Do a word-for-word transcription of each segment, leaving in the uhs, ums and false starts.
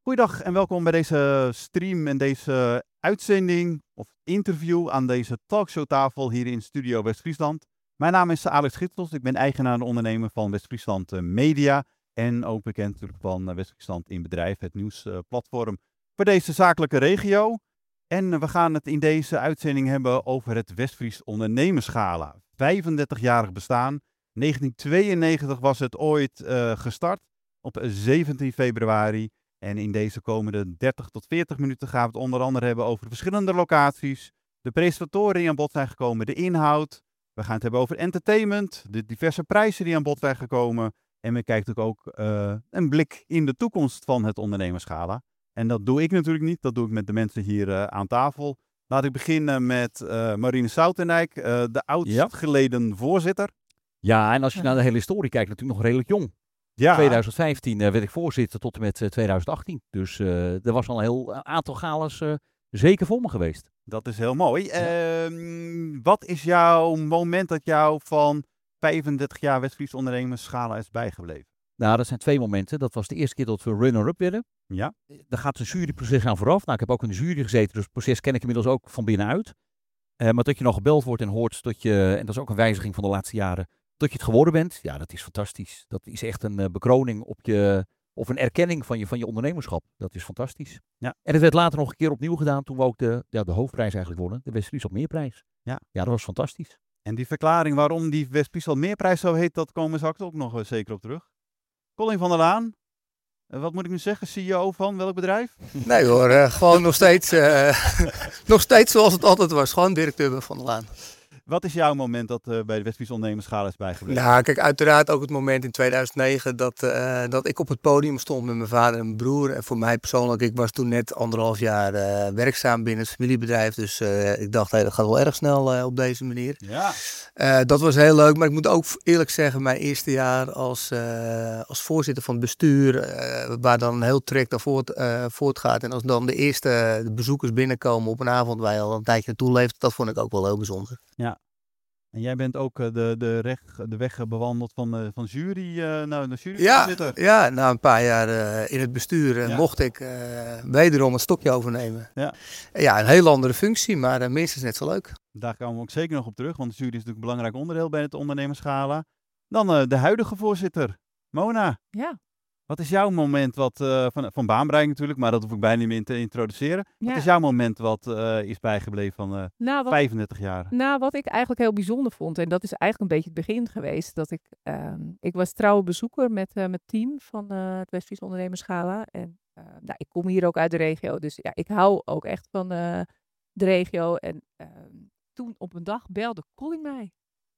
Goeiedag en welkom bij deze stream en deze uitzending of interview aan deze talkshowtafel hier in Studio West-Friesland. Mijn naam is Alex Gitsels, ik ben eigenaar en ondernemer van West-Friesland Media en ook bekend natuurlijk van West-Friesland in Bedrijf, het nieuwsplatform voor deze zakelijke regio. En we gaan het in deze uitzending hebben over het Westfries Ondernemersgala. vijfendertig-jarig bestaan. negentien tweeënnegentig was het ooit uh, gestart op zeventien februari. En in deze komende dertig tot veertig minuten gaan we het onder andere hebben over verschillende locaties, de presentatoren die aan bod zijn gekomen, de inhoud. We gaan het hebben over entertainment, de diverse prijzen die aan bod zijn gekomen. En we kijken ook uh, een blik in de toekomst van het Ondernemersgala. En dat doe ik natuurlijk niet, dat doe ik met de mensen hier uh, aan tafel. Laat ik beginnen met uh, Marine Soutendijk, uh, de oudst Ja. geleden voorzitter. Ja, en als je naar de hele historie kijkt, natuurlijk nog redelijk jong. Ja, twintig vijftien uh, werd ik voorzitter tot en met uh, twintig achttien. Dus uh, er was al een heel aantal galas uh, zeker voor me geweest. dat is heel mooi. Ja. Uh, wat is jouw moment dat jou van vijfendertig jaar Westfries Ondernemersgala is bijgebleven? Nou, dat zijn twee momenten. Dat was de eerste keer dat we runner-up werden. Ja. Daar gaat een juryproces aan vooraf. Nou, ik heb ook in de jury gezeten, dus het proces ken ik inmiddels ook van binnenuit. Uh, maar dat je nog gebeld wordt en hoort dat je, en dat is ook een wijziging van de laatste jaren, dat je het geworden bent, ja, dat is fantastisch. Dat is echt een uh, bekroning op je, of een erkenning van je, van je ondernemerschap. Dat is fantastisch. Ja. En het werd later nog een keer opnieuw gedaan toen we ook de, ja, de hoofdprijs eigenlijk wonnen, de West-Friesland Meerprijs. Ja. Ja, dat was fantastisch. En die verklaring waarom die West-Friesland Meerprijs zo heet, dat komen we straks ook nog uh, zeker op terug. Colin van der Laan, uh, wat moet ik nu zeggen, C E O van welk bedrijf? Nee hoor, uh, gewoon nog steeds, uh, nog steeds zoals het altijd was. Gewoon directeur van der Laan. Wat is jouw moment dat uh, bij de Westfries Ondernemersgala is bijgebleven? Nou, kijk, uiteraard ook het moment in tweeduizend negen dat, uh, dat ik op het podium stond met mijn vader en mijn broer. En voor mij persoonlijk, ik was toen net anderhalf jaar uh, werkzaam binnen het familiebedrijf. Dus uh, ik dacht, hey, dat gaat wel erg snel uh, op deze manier. Ja. Uh, dat was heel leuk, maar ik moet ook eerlijk zeggen, mijn eerste jaar als, uh, als voorzitter van het bestuur, uh, waar dan een heel traject aan voort, uh, voortgaat. En als dan de eerste de bezoekers binnenkomen op een avond waar je al een tijdje naartoe leeft, dat vond ik ook wel heel bijzonder. Ja. En jij bent ook uh, de, de, reg, de weg bewandeld van, uh, van jury, uh, nou, de juryvoorzitter. Ja, ja, na een paar jaar uh, in het bestuur uh, Ja. mocht ik uh, wederom een stokje overnemen. Ja. Ja, een heel andere functie, maar uh, minstens net zo leuk. Daar komen we ook zeker nog op terug, want de jury is natuurlijk een belangrijk onderdeel bij het Ondernemersgala. Dan uh, de huidige voorzitter, Mona. Ja. Wat is jouw moment wat, uh, van, van baanbereiding natuurlijk, maar dat hoef ik bijna niet meer te introduceren. Ja. Wat is jouw moment wat uh, is bijgebleven van uh, Nou, wat, vijfendertig jaar? nou, wat ik eigenlijk heel bijzonder vond, en dat is eigenlijk een beetje het begin geweest, dat ik, uh, ik was trouwe bezoeker met uh, mijn team van uh, het Westfries Ondernemersgala. En uh, nou, ik kom hier ook uit de regio, dus ja, ik hou ook echt van uh, de regio. En uh, toen op een dag belde Colin mij.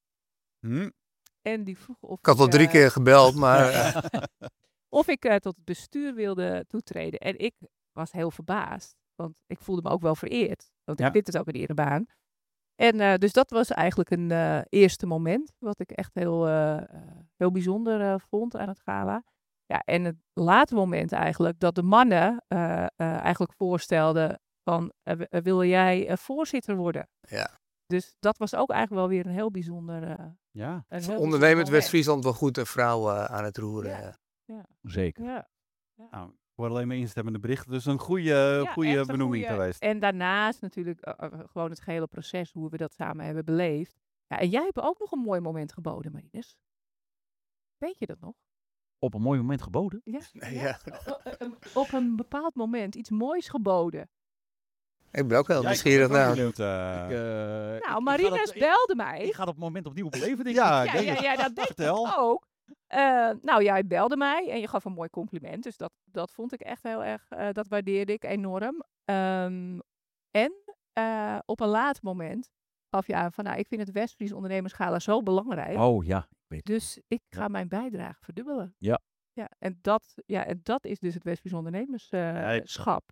Hm? En die vroeg of Ik had wel ik, drie uh, keer gebeld, maar uh, of ik uh, tot het bestuur wilde toetreden. En ik was heel verbaasd, want ik voelde me ook wel vereerd. Want Ja. ik vind het ook een erebaan. En uh, dus dat was eigenlijk een uh, eerste moment, wat ik echt heel, uh, heel bijzonder uh, vond aan het gala. Ja, en het late moment eigenlijk, dat de mannen uh, uh, eigenlijk voorstelden van, uh, w- wil jij uh, voorzitter worden? ja. Dus dat was ook eigenlijk wel weer een heel bijzonder... Uh, Ja. een heel bijzonder ondernemend moment. West-Friesland wel goed een vrouw uh, aan het roeren. Ja. uh. Ja, Zeker. ja. Nou, ik hoor alleen maar instemmende berichten, dus een goede, Ja, goede echt een benoeming goeie. geweest. En daarnaast natuurlijk uh, uh, gewoon het gehele proces, hoe we dat samen hebben beleefd. Ja, en jij hebt ook nog een mooi moment geboden, Marines. Weet je dat nog? Op een mooi moment geboden. Ja? Ja. O- o- o- Op een bepaald moment iets moois geboden. Ik ben ook heel Ja, ik nieuwsgierig ben ook naar. benieuwd, uh, Ik, uh, ik- Nou, ik Marines ga dat- ik- belde mij. Ik ga dat moment opnieuw beleven, denk Ja, ik. Ja, denk ja, het. ja, dat denk Vertel. ik ook. Uh, nou, jij belde mij en je gaf een mooi compliment. Dus dat, dat vond ik echt heel erg, uh, dat waardeerde ik enorm. Um, en uh, op een laat moment gaf je aan van, nou, ik vind het Westfries Ondernemersgala zo belangrijk. Oh ja, ik weet het. Dus ik ga Ja. mijn bijdrage verdubbelen. Ja. Ja, en dat, ja, en dat is dus het Westfries Ondernemerschap.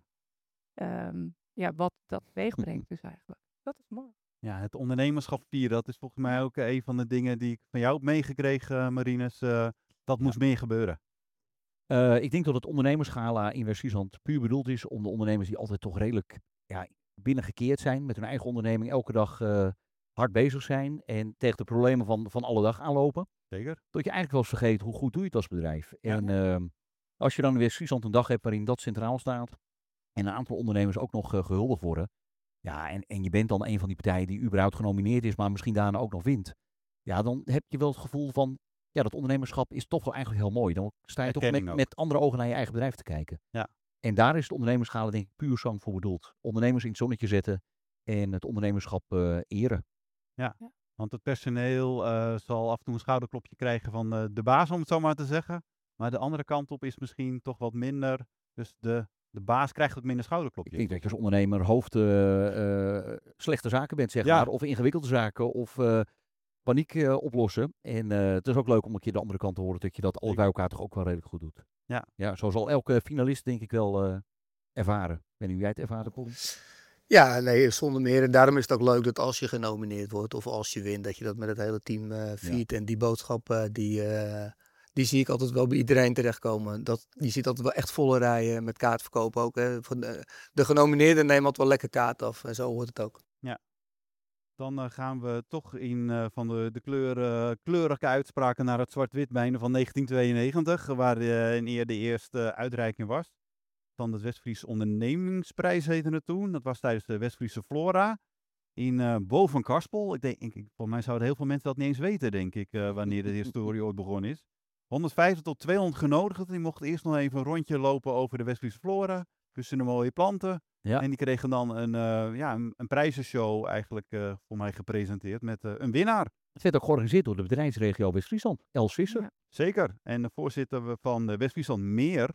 Um, ja, wat dat teweegbrengt dus eigenlijk. Dat is mooi. Ja, het ondernemerschap vieren, dat is volgens mij ook uh, een van de dingen die ik van jou heb meegekregen, uh, Marines. Uh, dat moest meer gebeuren. Uh, ik denk dat het ondernemersgala in West-Friesland puur bedoeld is om de ondernemers die altijd toch redelijk ja, binnengekeerd zijn met hun eigen onderneming, elke dag uh, hard bezig zijn en tegen de problemen van, van alle dag aanlopen. Zeker. Dat je eigenlijk wel eens vergeet hoe goed doe je het als bedrijf. Ja. En uh, Als je dan in West-Friesland een dag hebt waarin dat centraal staat en een aantal ondernemers ook nog uh, gehuldigd worden. Ja, en, en je bent dan een van die partijen die überhaupt genomineerd is, maar misschien daarna ook nog wint. Ja, dan heb je wel het gevoel van, ja, dat ondernemerschap is toch wel eigenlijk heel mooi. Dan sta je toch met, met andere ogen naar je eigen bedrijf te kijken. Ja. En daar is het ondernemerschade denk ik puur zang voor bedoeld. Ondernemers in het zonnetje zetten en het ondernemerschap uh, eren. Ja. ja, want het personeel uh, zal af en toe een schouderklopje krijgen van uh, de baas, om het zo maar te zeggen. Maar de andere kant op is misschien toch wat minder. Dus de, de baas krijgt ook minder schouderklopjes. Ik denk dat je als ondernemer hoofd uh, uh, slechte zaken bent, zeg ja. maar. Of ingewikkelde zaken. Of uh, paniek uh, oplossen. En uh, het is ook leuk om een keer de andere kant te horen. Dat je dat alle bij elkaar toch ook wel redelijk goed doet. Ja. Ja, zo zal elke finalist denk ik wel uh, ervaren. Ik weet niet hoe jij het ervaren, Paul? Ja, nee, zonder meer. En daarom is het ook leuk dat als je genomineerd wordt of als je wint, dat je dat met het hele team uh, viert. Ja. En die boodschap, uh, die, uh, die zie ik altijd wel bij iedereen terechtkomen. Dat, je ziet altijd wel echt volle rijen met kaartverkoop ook. Hè. Van de, de genomineerden nemen altijd wel lekker kaart af en zo hoort het ook. Ja. Dan uh, gaan we toch in uh, van de, de kleur, uh, kleurige uitspraken naar het zwart-wit mijnen van negentien tweeënnegentig, waar uh, in eer de eerste uitreiking was. Van de West-Fries Ondernemingsprijs heette het toen. Dat was tijdens de West-Friese Flora in uh, Bovenkarspel. Ik denk, ik, voor mij zouden heel veel mensen dat niet eens weten, denk ik, uh, wanneer de historie ooit begonnen is. honderdvijftig tot tweehonderd genodigden. Die mochten eerst nog even een rondje lopen over de West-Friese Flora. Tussen de mooie planten. Ja. En die kregen dan een, uh, ja, een, een prijzenshow eigenlijk uh, voor mij gepresenteerd met uh, een winnaar. Het werd ook georganiseerd door de bedrijfsregio West-Friesland, Els Visser. Ja. Zeker. En de voorzitter van de West-Friesland Meer,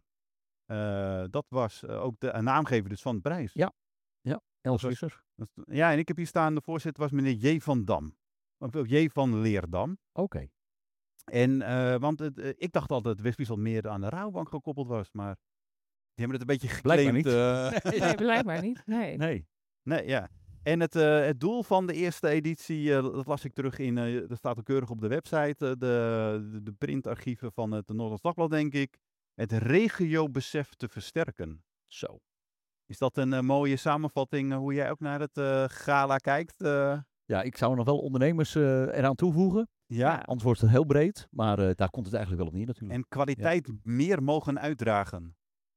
uh, dat was uh, ook de naamgever dus van de prijs. Ja, ja. Els Visser. Ja, en ik heb hier staan, de voorzitter was meneer J. van Dam. Of J. van Leerdam. Oké. Okay. En, uh, want het, uh, ik dacht altijd dat West-Friesland Meer aan de Rabobank gekoppeld was, maar die hebben het een beetje geclaimd. Blijkbaar niet. Uh, nee, blijkbaar niet. Nee. Nee. Nee, ja. En het, uh, het doel van de eerste editie, uh, dat las ik terug in, uh, dat staat ook keurig op de website, uh, de, de, de printarchieven van het Noord-Hollands Dagblad, denk ik. Het regiobesef te versterken. Zo. Is dat een uh, mooie samenvatting uh, hoe jij ook naar het uh, gala kijkt? Uh... Ja, ik zou nog wel ondernemers uh, eraan toevoegen. Ja. Anders wordt het heel breed, maar uh, daar komt het eigenlijk wel op neer natuurlijk. En kwaliteit ja. meer mogen uitdragen.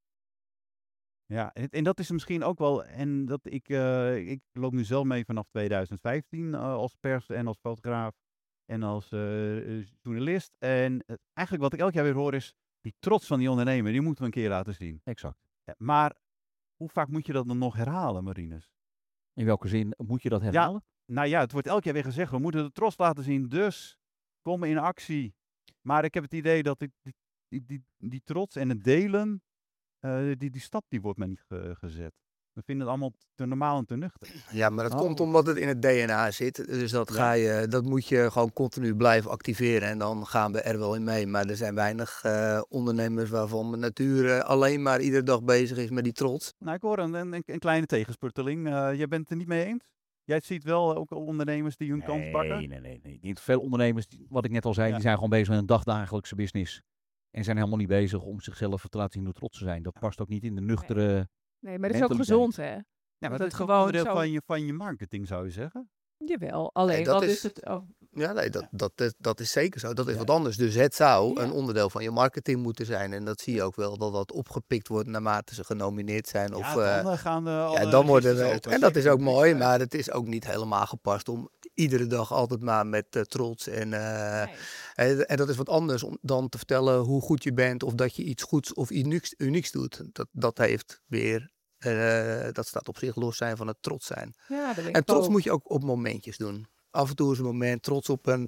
Ja, en, en dat is misschien ook wel, en dat ik, uh, ik loop nu zelf mee vanaf tweeduizend vijftien uh, als pers en als fotograaf en als uh, journalist. En uh, eigenlijk wat ik elk jaar weer hoor is, die trots van die ondernemer, die moeten we een keer laten zien. Exact. Ja, maar hoe vaak moet je dat dan nog herhalen, Marinus? In welke zin moet je dat herhalen? Ja, nou ja, het wordt elk jaar weer gezegd, we moeten de trots laten zien, dus kom in actie. Maar ik heb het idee dat die, die, die, die, die trots en het delen, Uh, die, die stap die wordt maar niet ge, gezet. We vinden het allemaal te normaal en te nuchter. Ja, maar dat oh. komt omdat het in het D N A zit. Dus dat, ja. ga je, dat moet je gewoon continu blijven activeren. En dan gaan we er wel in mee. Maar er zijn weinig uh, ondernemers waarvan de natuur uh, alleen maar iedere dag bezig is met die trots. Nou, ik hoor een, een, een kleine tegenspurteling. Uh, jij bent het er niet mee eens? Jij ziet wel ook ondernemers die hun nee, kans pakken? Nee, nee, nee. Niet veel ondernemers, die, wat ik net al zei, ja. die zijn gewoon bezig met een dagdagelijkse business. En zijn helemaal niet bezig om zichzelf te laten zien hoe trots te zijn. Dat past ook niet in de nuchtere. Nee, nee maar dat is ook gezond, hè? Ja, maar dat, dat is gewoon onderdeel zo... van, je, van je marketing, zou je zeggen? Jawel, alleen nee, dat wat is, is het... Oh. Ja, nee, dat, dat, dat, dat is zeker zo. Dat is ja. wat anders. Dus het zou ja. een onderdeel van je marketing moeten zijn. En dat zie je ook wel, dat dat opgepikt wordt naarmate ze genomineerd zijn. Of, ja, dan uh, gaan de ja, dan worden we, En dat is ook mooi, zijn. Maar het is ook niet helemaal gepast om iedere dag altijd maar met uh, trots. En, uh, nee. en, en dat is wat anders om dan te vertellen hoe goed je bent of dat je iets goeds of unieks, unieks doet. Dat, dat heeft weer... Uh, dat staat op zich los zijn van het trots zijn. Ja, en trots ook. Moet je ook op momentjes doen. Af en toe is een moment trots op een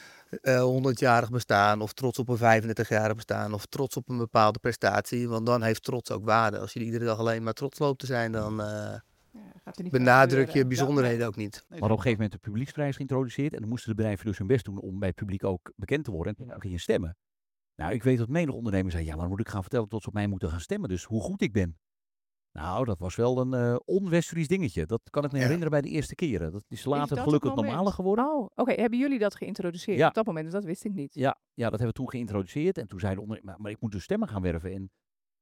uh, honderdjarig bestaan, of trots op een vijfendertigjarig bestaan, of trots op een bepaalde prestatie. Want dan heeft trots ook waarde. Als je iedere dag alleen maar trots loopt te zijn, dan uh, ja, benadruk je bijzonderheden ja. ook niet. Maar op een gegeven moment de publieksprijs geïntroduceerd en dan moesten de bedrijven dus hun best doen om bij het publiek ook bekend te worden. En dan kun je stemmen. Nou, ik weet dat menig ondernemers zei, ja, maar dan moet ik gaan vertellen dat ze op mij moeten gaan stemmen. Dus hoe goed ik ben. Nou, dat was wel een uh, on-West-Fries dingetje. Dat kan ik me ja. herinneren bij de eerste keren. Dat is later is gelukkig normaler geworden. Oh, oké. Okay. Hebben jullie dat geïntroduceerd ja. op dat moment? Dat wist ik niet. Ja, ja, dat hebben we toen geïntroduceerd. En toen zeiden ondernemers, maar, maar ik moet dus stemmen gaan werven. En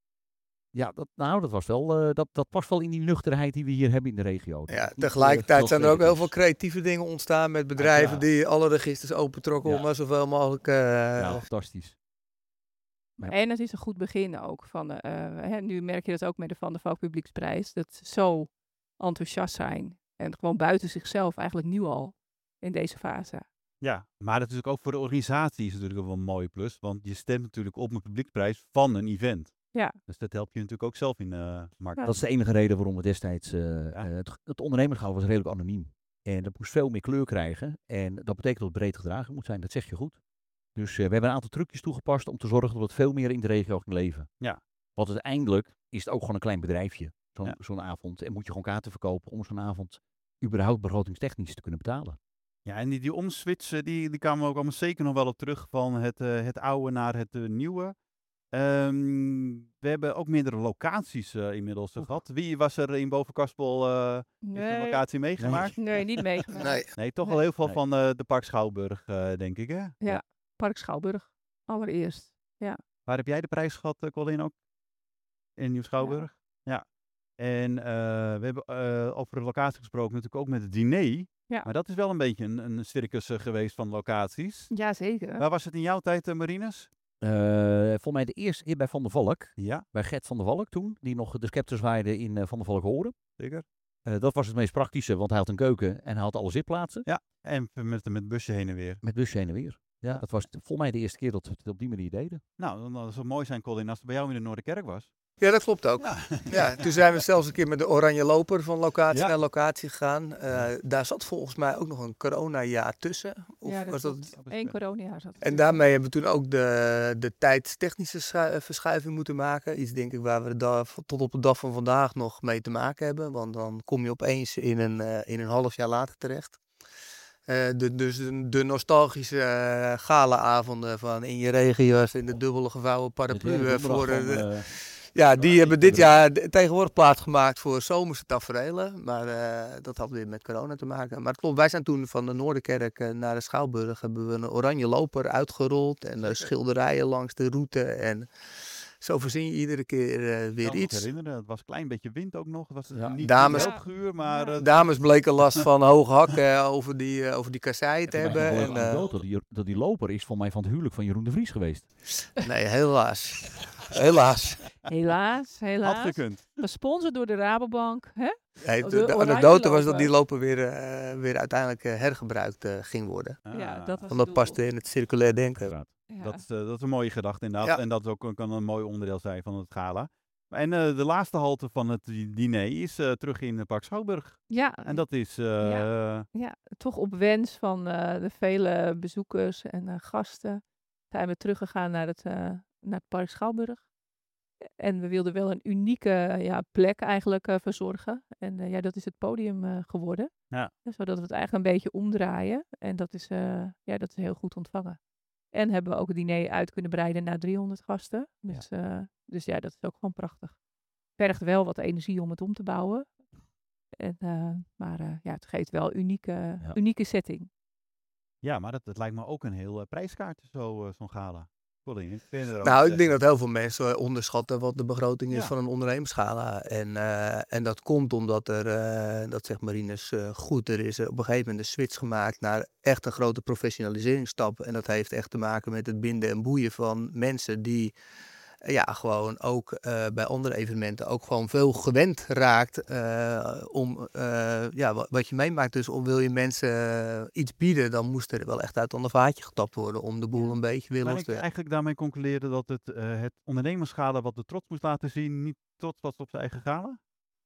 ja, dat, nou, dat was wel, uh, dat, dat past wel in die nuchterheid die we hier hebben in de regio. Ja, tegelijkertijd uh, zijn er ook heel veel creatieve dingen ontstaan met bedrijven ja, ja. die alle registers opentrokken ja. om maar zoveel mogelijk... Uh, ja, fantastisch. Ja. En het is een goed begin ook. Van, uh, hè, nu merk je dat ook met de Van der Valk Publieksprijs. Dat ze zo enthousiast zijn. En gewoon buiten zichzelf eigenlijk nu al in deze fase. Ja, maar natuurlijk ook voor de organisatie is het natuurlijk wel een mooie plus. Want je stemt natuurlijk op een publieksprijs van een event. Ja. Dus dat helpt je natuurlijk ook zelf in de markt. Ja. Dat is de enige reden waarom we destijds... Uh, Ja. uh, het, het ondernemerschap was redelijk anoniem. En dat moest veel meer kleur krijgen. En dat betekent dat het breed gedragen moet zijn. Dat zeg je goed. Dus uh, we hebben een aantal trucjes toegepast om te zorgen dat het veel meer in de regio ging leven. Ja. Want uiteindelijk is het ook gewoon een klein bedrijfje. Zo'n Ja. zo'n avond. En moet je gewoon kaarten verkopen om zo'n avond überhaupt begrotingstechnisch te kunnen betalen. Ja, en die, die omswitch, die, die kwamen we ook allemaal zeker nog wel op terug van het, uh, het oude naar het uh, nieuwe. Um, we hebben ook meerdere locaties uh, inmiddels uh, gehad. Wie was er in Bovenkarspel uh, Nee. een locatie meegemaakt? Nee, nee niet meegemaakt. Nee. Nee, toch Nee. wel heel veel Nee. van uh, de Park Schouwburg, uh, denk ik, hè? Ja, Park Schouwburg. Allereerst. Ja. Waar heb jij de prijs gehad, uh, Colin, ook? In Nieuw-Schouwburg? Ja. ja. En uh, we hebben uh, over de locatie gesproken natuurlijk ook met het diner. Ja. Maar dat is wel een beetje een, een circus uh, geweest van locaties. Ja, zeker. Waar was het in jouw tijd, uh, Marines? Uh, volgens mij de eerste keer bij Van der Valk. Ja. Bij Gert van der Valk toen. Die nog de scepter zwaaide in uh, Van der Valk Horen. Zeker. Uh, dat was het meest praktische, want hij had een keuken en hij had alle zitplaatsen. Ja, en met, met het busje heen en weer. Met busje heen en weer. Ja, Ja. dat was volgens mij de eerste keer dat we het op die manier deden. Nou, dan zou het mooi zijn, Colin, als het bij jou in de Noorderkerk was. Ja, dat klopt ook. Ja. Ja, toen zijn we zelfs een keer met de Oranje Loper van locatie Ja. naar locatie gegaan. Uh, daar zat volgens mij ook nog een coronajaar tussen. Of ja, dat was klopt. dat... Eén coronajaar zat er. En daarmee hebben we toen ook de, de tijdstechnische schu- verschuiving moeten maken. Iets denk ik waar we da- tot op de dag van vandaag nog mee te maken hebben. Want dan kom je opeens in een, uh, in een half jaar later terecht. Uh, de, dus de, de nostalgische uh, galaavonden van in je regenjas in de dubbele gevouwen paraplu. Uh, voor, uh, de, uh, ja, die uh, hebben dit jaar de, tegenwoordig plaatsgemaakt voor zomerse taferelen. Maar uh, dat had weer met corona te maken. Maar het klopt, wij zijn toen van de Noorderkerk uh, naar de Schouwburg. Hebben we een oranje loper uitgerold. En uh, schilderijen langs de route. En zo verzin je iedere keer uh, weer Ik kan iets. me herinneren, het was een klein beetje wind ook nog. Het was Ja. niet Dames- heel guur, maar... Uh, Dames bleken last van hoge hakken uh, over die, uh, over die kasseien te En hebben. En, uh, dat, die, dat die loper is voor mij van het huwelijk van Jeroen de Vries geweest. nee, helaas. Helaas. Helaas, had helaas. gekund. Gesponsord door de Rabobank. Hè? Nee, Oh, de, de de oranje anekdote was dat loper. die loper weer, uh, weer uiteindelijk uh, hergebruikt uh, ging worden. Ja, Ah, dat was Want dat het past doel. in het circulair denken. Inderdaad. Ja. dat, is, uh, dat is een mooie gedachte inderdaad. Ja. En dat is ook, kan een mooi onderdeel zijn van het gala. En uh, de laatste halte van het diner is uh, terug in Park Schouwburg. Ja, En dat is... Uh, Ja. ja, toch op wens van uh, de vele bezoekers en uh, gasten zijn we teruggegaan naar het, uh, naar het Park Schouwburg. En we wilden wel een unieke ja, plek eigenlijk uh, verzorgen. En uh, ja, dat is het podium uh, geworden. Ja. Zodat we het eigenlijk een beetje omdraaien. En dat is, uh, ja, dat is heel goed ontvangen. En hebben we ook het diner uit kunnen breiden naar driehonderd gasten. Dus ja, uh, dus ja dat is ook gewoon prachtig. Vergt wel wat energie om het om te bouwen. En, uh, maar uh, ja, het geeft wel een unieke, Ja. unieke setting. ja, maar dat, dat lijkt me ook een heel uh, prijskaart, zo, uh, zo'n gala. Colin, ik vind er ook Nou, ik echt- denk dat heel veel mensen uh, onderschatten wat de begroting is Ja. van een ondernemersgala. En, uh, en dat komt omdat er, uh, dat zegt Marines uh, goed, er is uh, op een gegeven moment een switch gemaakt naar echt een grote professionaliseringsstap. En dat heeft echt te maken met het binden en boeien van mensen die uh, ja, gewoon ook uh, bij andere evenementen ook gewoon veel gewend raakt uh, om uh, ja, wat, wat je meemaakt. Dus om wil je mensen uh, iets bieden, dan moest er wel echt uit een vaatje getapt worden om de boel een beetje weer Kan los ik te eigenlijk daarmee concluderen dat het, uh, het ondernemersgala wat de trots moest laten zien, niet trots was op zijn eigen gala?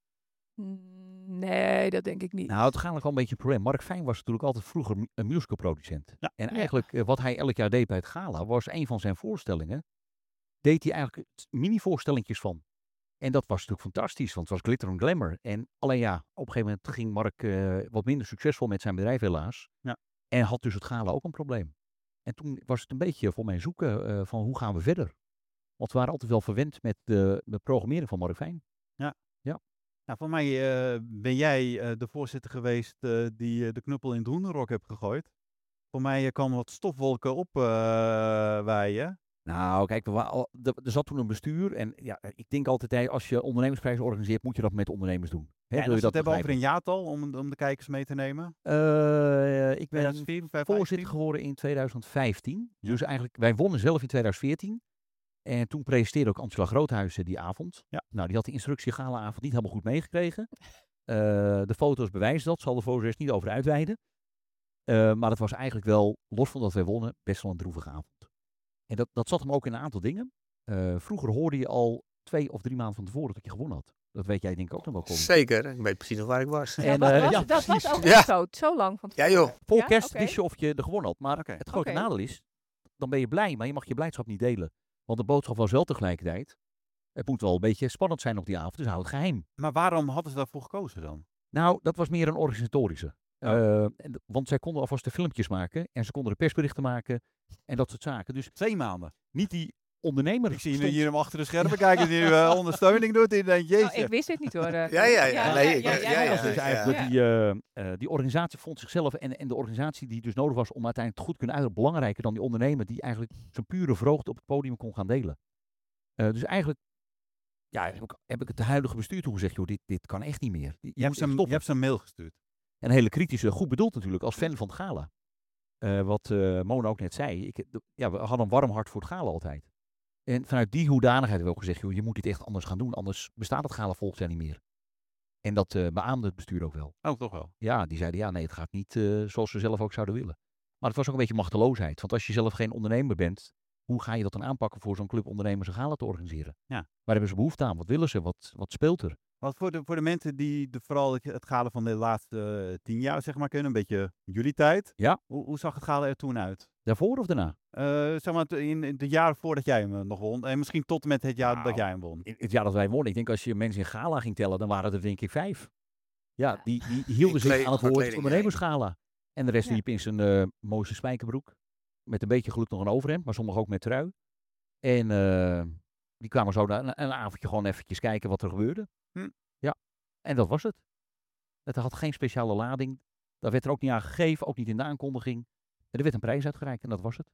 Mm, Nee, dat denk ik niet. Nou, het gaat wel een beetje een probleem. Mark Fijn was natuurlijk altijd vroeger mu- een musicalproducent. Ja. En Ja. eigenlijk eh, wat hij elk jaar deed bij het gala, was een van zijn voorstellingen, deed hij eigenlijk t- mini-voorstellingjes van. En dat was natuurlijk fantastisch, want het was glitter en glamour. En alleen ja, op een gegeven moment ging Mark eh, wat minder succesvol met zijn bedrijf helaas. Ja. En had dus het gala ook een probleem. En toen was het een beetje voor mij zoeken eh, van hoe gaan we verder. Want we waren altijd wel verwend met de, de programmering van Mark Fijn. Nou, voor mij uh, ben jij uh, de voorzitter geweest uh, die uh, de knuppel in het hoenderok hebt gegooid. Voor mij uh, kwam wat stofwolken op uh, waaien. Nou, kijk, we wa- al- er er zat toen een bestuur. En ja, ik denk altijd, hè, als je ondernemersprijzen organiseert, moet je dat met ondernemers doen. Hè, Ja, en wil als je we het dat hebben over een begrijpen? jaartal, om, om de kijkers mee te nemen. Eh, ik ben tweeduizend vier, voorzitter geworden in tweeduizend vijftien. Ja. Dus eigenlijk, wij wonnen zelf in tweeduizend veertien. En toen presenteerde ook Angela Groothuizen die avond. Ja. Nou, die had de instructie gala-avond niet helemaal goed meegekregen. Uh, de foto's bewijzen dat. Zal de voor de rest niet over uitweiden. Uh, maar het was eigenlijk wel, los van dat wij wonnen, best wel een droevige avond. En dat, dat zat hem ook in een aantal dingen. Uh, vroeger hoorde je al twee of drie maanden van tevoren dat je gewonnen had. Dat weet jij denk ik ook nog wel, Colin. Zeker, ik weet precies nog waar ik was. Ja, En, was, uh, was, ja, dat was ook Ja. echt zo, zo lang van Ja tevoren. joh, Voor Ja? kerst Oké. wist je of je er gewonnen had. Maar Oké. het grote Oké. nadeel is, dan ben je blij, maar je mag je blijdschap niet delen. Want de boodschap was wel tegelijkertijd. Het moet wel een beetje spannend zijn op die avond, dus hou het geheim. Maar waarom hadden ze daarvoor gekozen dan? Nou, dat was meer een organisatorische. Oh. Uh, en- want zij konden alvast de filmpjes maken en ze konden de persberichten maken en dat soort zaken. Dus Twee maanden. niet die ondernemer. Ik zie je stond- hier hem achter de schermen kijken die uh, ondersteuning doet. En denk, jeetje. Nou, ik wist dit niet hoor. eh. Ja, ja, ja. Nee, ik- ja, ja, ja, ja, Dus ja. eigenlijk dat die, uh, uh, die organisatie vond zichzelf en, en de organisatie die dus nodig was om uiteindelijk het goed te kunnen uit, belangrijker dan die ondernemer die eigenlijk zijn pure vreugde op het podium kon gaan delen. Uh, dus eigenlijk ja, heb, ik, heb ik het de huidige bestuur toegezegd, joh, dit, dit kan echt niet meer. Je, Je hebt, ze, een- je hebt ze een mail gestuurd. En een hele kritische, goed bedoeld natuurlijk, als fan van het gala. Uh, wat uh, Mona ook net zei, ik, de, ja, we hadden een warm hart voor het gala altijd. En vanuit die hoedanigheid hebben we ook gezegd, joh, je moet dit echt anders gaan doen, anders bestaat het gala volgend jaar niet meer. En dat uh, beaamde het bestuur ook wel. Oh, toch wel. Ja, die zeiden, ja nee, het gaat niet uh, zoals we zelf ook zouden willen. Maar het was ook een beetje machteloosheid, want als je zelf geen ondernemer bent, hoe ga je dat dan aanpakken voor zo'n club ondernemers een gala te organiseren? Ja. Waar hebben ze behoefte aan? Wat willen ze? Wat, wat speelt er? Wat voor de, voor de mensen die de, vooral het, het gala van de laatste uh, tien jaar zeg maar kennen, een beetje jullie tijd. Ja. Hoe, hoe zag het gala er toen uit? Daarvoor of daarna? Uh, zeg maar in, in de jaren voordat jij hem uh, nog won. En misschien tot en met het jaar Nou, dat jij hem won. In het jaar dat wij wonnen, ik denk als je mensen in gala ging tellen, dan waren er denk ik vijf. Ja, die, die, die hielden In zich kleding, aan het qua woord kleding, ondernemersgala. En de rest Ja. liep in zijn uh, mooiste spijkerbroek. Met een beetje geluk nog een overhemd, maar sommigen ook met trui. En uh, die kwamen zo een, een avondje gewoon eventjes kijken wat er gebeurde. Hm. Ja, en dat was het. Het had geen speciale lading. Daar werd er ook niet aan gegeven, ook niet in de aankondiging. En er werd een prijs uitgereikt en dat was het.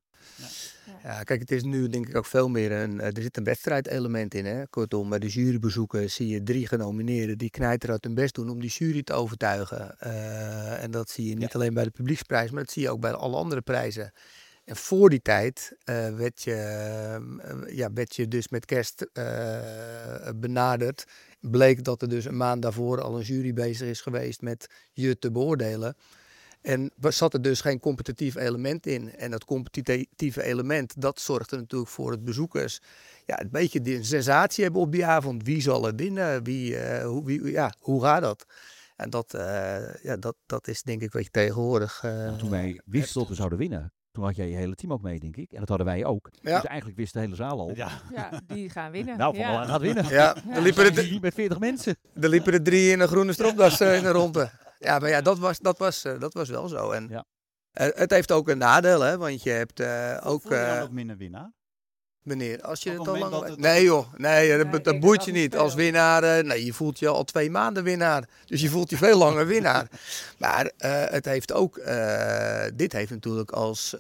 Ja, kijk, het is nu denk ik ook veel meer een, er zit een wedstrijdelement in. Hè? Kortom, bij de jurybezoeken zie je drie genomineerden die knijterhard hun best doen om die jury te overtuigen. Uh, en dat zie je niet Ja. alleen bij de publieksprijs, maar dat zie je ook bij alle andere prijzen. En voor die tijd uh, werd, je, uh, ja, werd je dus met kerst uh, benaderd. Bleek dat er dus een maand daarvoor al een jury bezig is geweest met je te beoordelen. En er zat er dus geen competitief element in. En dat competitieve element, dat zorgt er natuurlijk voor dat bezoekers ja, een beetje die sensatie hebben op die avond. Wie zal er winnen? Wie, uh, hoe, wie, ja, hoe gaat dat? En dat, uh, ja, dat, dat is denk ik wat je tegenwoordig... Uh, nou, toen wij wisten dat we zouden winnen, toen had jij je hele team ook mee, denk ik. En dat hadden wij ook. Ja. Dus eigenlijk wist de hele zaal al. Ja. Ja, die gaan winnen. Nou, Van der ja. Laan gaat winnen. Ja, er liepen er, Niet met veertig mensen. er liepen er drie in een groene stropdas uh, in de ronde. Ja, maar ja, dat was, dat was, uh, dat was wel zo. En Ja. uh, het heeft ook een nadeel, hè, want je hebt uh, ook... Voel je dan Uh, ook minder winnaar? Meneer, als je Op het het al moment lang... dat het- Nee joh, nee, dat, Nee, dat, ik denk boeit dat je dat niet. niet Als veel. winnaar, uh, nee, je voelt je al twee maanden winnaar. Dus je voelt je veel langer winnaar. Maar uh, het heeft ook, uh, dit heeft natuurlijk als,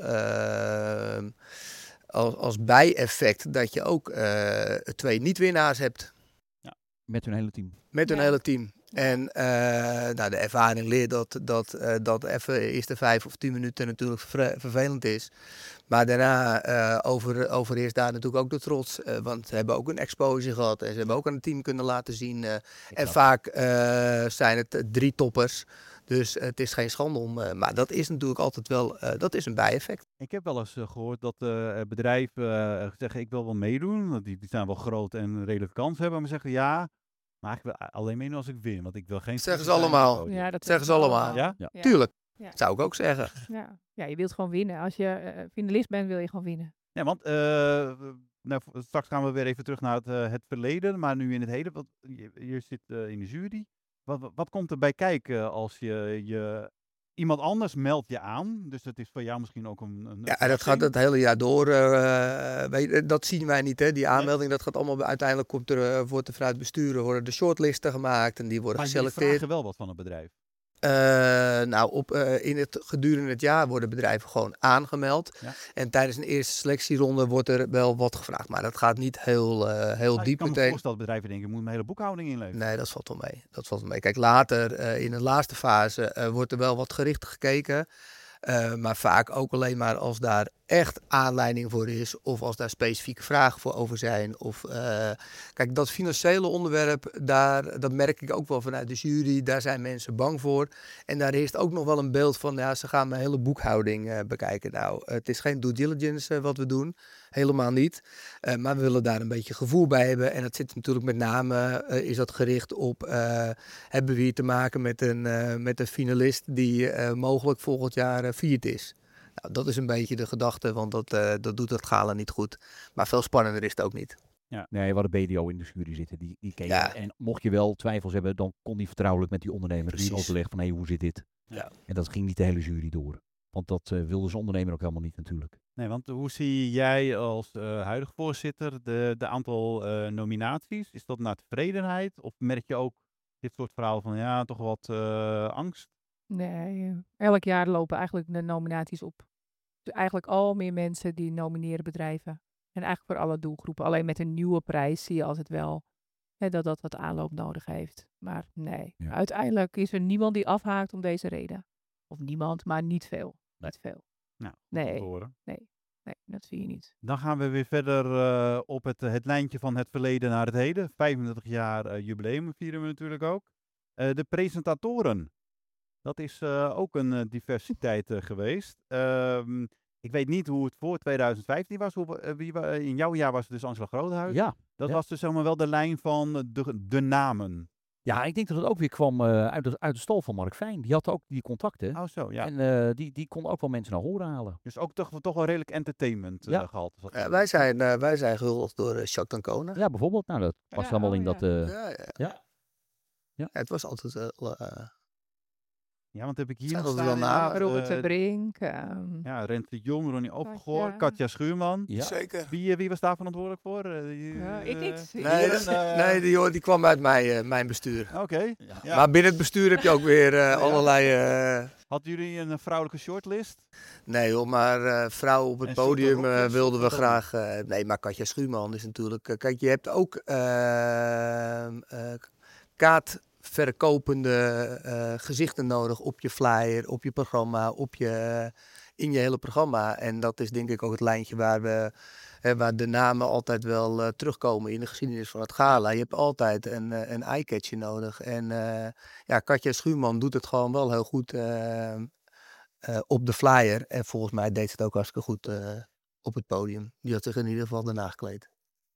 uh, als, als bijeffect dat je ook uh, twee niet-winnaars hebt Met hun hele team. met hun Ja. hele team. En uh, nou, de ervaring leert dat, dat, uh, dat even de eerste vijf of tien minuten natuurlijk ver- vervelend is. Maar daarna uh, over, overheerst daar natuurlijk ook de trots. Uh, want ze hebben ook een exposure gehad. En ze hebben ook aan het team kunnen laten zien. Uh, en vaak uh, zijn het uh, drie toppers. Dus uh, het is geen schande om. Uh, maar dat is natuurlijk altijd wel, uh, dat is een bijeffect. Ik heb wel eens uh, gehoord dat uh, bedrijven uh, zeggen ik wil wel meedoen. Want die, die zijn wel groot en redelijk kans hebben. Maar zeggen ja, maar ik wil alleen meedoen als ik win. Want ik wil geen... Zeggen ze zijn op het allemaal. podium. Ja, dat Zeggen ze allemaal. Ja? Ja. Tuurlijk, Ja. zou ik ook zeggen. Ja. ja, je wilt gewoon winnen. Als je uh, finalist bent, wil je gewoon winnen. Ja, want uh, nou, straks gaan we weer even terug naar het, uh, het verleden. Maar nu in het heden, wat, je, je zit uh, in de jury. Wat, wat, wat komt er bij kijken als je, je iemand anders meldt je aan? Dus dat is voor jou misschien ook een... een Ja, en dat gaat het hele jaar door. Uh, weet je, dat zien wij niet, hè? Die aanmelding, dat gaat allemaal... Uiteindelijk komt er, uh, wordt er vanuit besturen worden de shortlisten gemaakt en die worden maar je geselecteerd. vragen wel wat van het bedrijf. Uh, nou, op, uh, in het, gedurende het jaar worden bedrijven gewoon aangemeld. Ja. En tijdens een eerste selectieronde wordt er wel wat gevraagd. Maar dat gaat niet heel, uh, heel Nou, diep ik kan me meteen. voorstellen dat bedrijven denken, ik moet mijn hele boekhouding inleveren. Nee, dat valt wel mee. Dat valt wel mee. Kijk, later uh, in de laatste fase uh, wordt er wel wat gericht gekeken. Uh, maar vaak ook alleen maar als daar echt aanleiding voor is. Of als daar specifieke vragen voor over zijn. Of, uh, kijk, dat financiële onderwerp, daar, dat merk ik ook wel vanuit de jury. Daar zijn mensen bang voor. En daar heerst ook nog wel een beeld van, ja, ze gaan mijn hele boekhouding uh, bekijken. Nou, het is geen due diligence uh, wat we doen. Helemaal niet. Uh, maar we willen daar een beetje gevoel bij hebben. En dat zit natuurlijk met name, uh, is dat gericht op, uh, hebben we hier te maken met een, uh, met een finalist die uh, mogelijk volgend jaar uh, failliet is. Nou, dat is een beetje de gedachte, want dat, uh, dat doet het Gala niet goed. Maar veel spannender is het ook niet. Ja. Nee, we hadden B D O in de jury zitten, die, die keken. Ja. En mocht je wel twijfels hebben, dan kon die vertrouwelijk met die ondernemer die overleggen van, hé, hey, hoe zit dit? Ja. En dat ging niet de hele jury door. Want dat uh, wilde zijn ondernemer ook helemaal niet natuurlijk. Nee, want hoe zie jij als uh, huidig voorzitter de, de aantal uh, nominaties? Is dat naar tevredenheid? Of merk je ook dit soort verhalen van, ja, toch wat uh, angst? Nee, elk jaar lopen eigenlijk de nominaties op. Dus eigenlijk al meer mensen die nomineren bedrijven. En eigenlijk voor alle doelgroepen. Alleen met een nieuwe prijs zie je altijd wel hè, dat dat wat aanloop nodig heeft. Maar nee, Ja. uiteindelijk is er niemand die afhaakt om deze reden. Of niemand, maar niet veel. Nee. Niet veel. Nou, Nee. goed te horen. Nee, nee, dat zie je niet. Dan gaan we weer verder uh, op het, het lijntje van het verleden naar het heden. vijfendertig jaar uh, jubileum vieren we natuurlijk ook. Uh, de presentatoren. Dat is uh, ook een uh, diversiteit uh, geweest. Uh, ik weet niet hoe het voor twintig vijftien was. Hoe, uh, wie, uh, in jouw jaar was het dus Angela Groothuis. Ja. Dat ja. was dus helemaal wel de lijn van de, de namen. Ja, ik denk dat het ook weer kwam uh, uit, de, uit de stal van Mark Fijn. Die had ook die contacten. Oh zo, ja. En uh, die, die kon ook wel mensen naar horen halen. Dus ook toch, toch wel redelijk entertainment uh, ja. gehad. Uh, wij, zijn, uh, wij zijn gehuldigd door uh, Jacques D'Ancona. Ja, bijvoorbeeld. Nou, dat past ja, allemaal oh, in ja. dat... Uh, ja, ja. Ja. Ja. Ja, het was altijd... Uh, Ja, want heb ik hier Zijn nog dat wel staan. namen? Uh, Robert de Brink. Um, ja, Rente de Jong, Ronnie Opgegoor, Katja. Katja Schuurman. ja. Zeker. Wie, wie was daar verantwoordelijk voor? Uh, die, ja, ik uh, niet. Nee, Heren, dat, uh, nee die, joh, die kwam uit mijn, uh, mijn bestuur. Oké. Okay. Ja. Ja. Maar binnen het bestuur heb je ook weer uh, ja. allerlei... Uh... Hadden jullie een vrouwelijke shortlist? Nee hoor, maar uh, vrouwen op het en podium uh, Rokjes, wilden we dan? graag... Uh, nee, maar Katja Schuurman is natuurlijk... Uh, kijk, je hebt ook uh, uh, kaart... verkopende uh, gezichten nodig op je flyer, op je programma, op je, uh, in je hele programma. En dat is denk ik ook het lijntje waar, we, uh, waar de namen altijd wel uh, terugkomen in de geschiedenis van het gala. Je hebt altijd een, uh, een eye-catcher nodig. En uh, ja, Katja Schuurman doet het gewoon wel heel goed uh, uh, op de flyer. En volgens mij deed ze het ook hartstikke goed uh, op het podium. Die had zich in ieder geval daarna gekleed.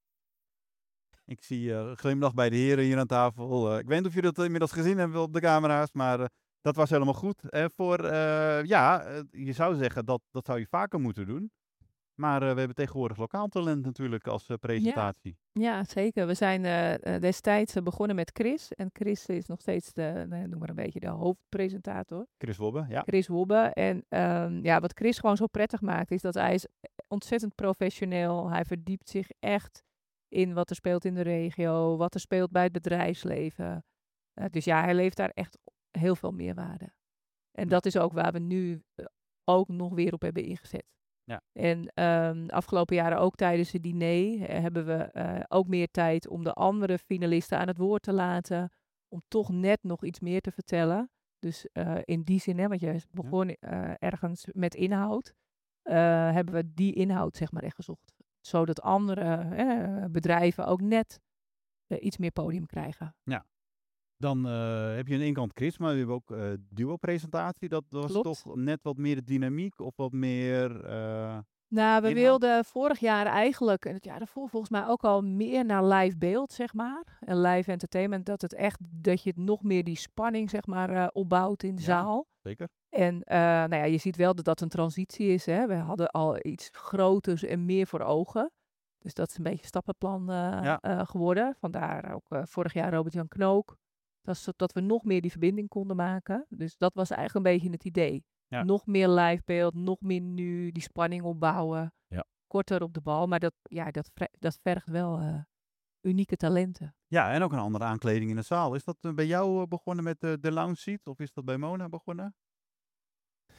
Ik zie uh, glimlach bij de heren hier aan tafel. Uh, ik weet niet of jullie dat inmiddels gezien hebben op de camera's, maar uh, dat was helemaal goed. Uh, voor, uh, ja, uh, je zou zeggen dat dat zou je vaker moeten doen. Maar uh, we hebben tegenwoordig lokaal talent natuurlijk als uh, presentatie. Ja, ja, zeker. We zijn uh, destijds uh, begonnen met Chris. En Chris is nog steeds de, nou, noem maar een beetje de hoofdpresentator. Chris Wobbe, ja. Chris Wobbe. En um, ja, wat Chris gewoon zo prettig maakt, is dat hij is ontzettend professioneel. Hij verdiept zich echt in wat er speelt in de regio, wat er speelt bij het bedrijfsleven. Uh, dus ja, hij leeft daar echt heel veel meerwaarde. En dat is ook waar we nu uh, ook nog weer op hebben ingezet. Ja. En um, afgelopen jaren ook tijdens het diner uh, hebben we uh, ook meer tijd om de andere finalisten aan het woord te laten. Om toch net nog iets meer te vertellen. Dus uh, in die zin, hè, want je begon uh, ergens met inhoud. Uh, hebben we die inhoud zeg maar echt gezocht. Zodat andere eh, bedrijven ook net uh, iets meer podium krijgen. Ja. Dan uh, heb je aan de ene kant Chris, maar we hebben ook uh, duo-presentatie. Dat was Klopt. toch net wat meer de dynamiek of wat meer... Uh, nou, we inhoud? wilden vorig jaar eigenlijk, en het jaar daarvoor volgens mij ook al meer naar live beeld, zeg maar. En live entertainment, dat het echt, dat je het nog meer die spanning, zeg maar, uh, opbouwt in de Ja. zaal. Zeker. En uh, nou ja, je ziet wel dat dat een transitie is. Hè? We hadden al iets groters en meer voor ogen. Dus dat is een beetje een stappenplan uh, Ja. uh, geworden. Vandaar ook uh, vorig jaar Robert-Jan Knook. Dat, is, dat we nog meer die verbinding konden maken. Dus dat was eigenlijk een beetje het idee. Ja. Nog meer live beeld, nog meer nu, die spanning opbouwen. Ja. Korter op de bal, maar dat, ja, dat, vre- dat vergt wel uh, unieke talenten. Ja, en ook een andere aankleding in de zaal. Is dat uh, bij jou uh, begonnen met uh, de lounge seat of is dat bij Mona begonnen?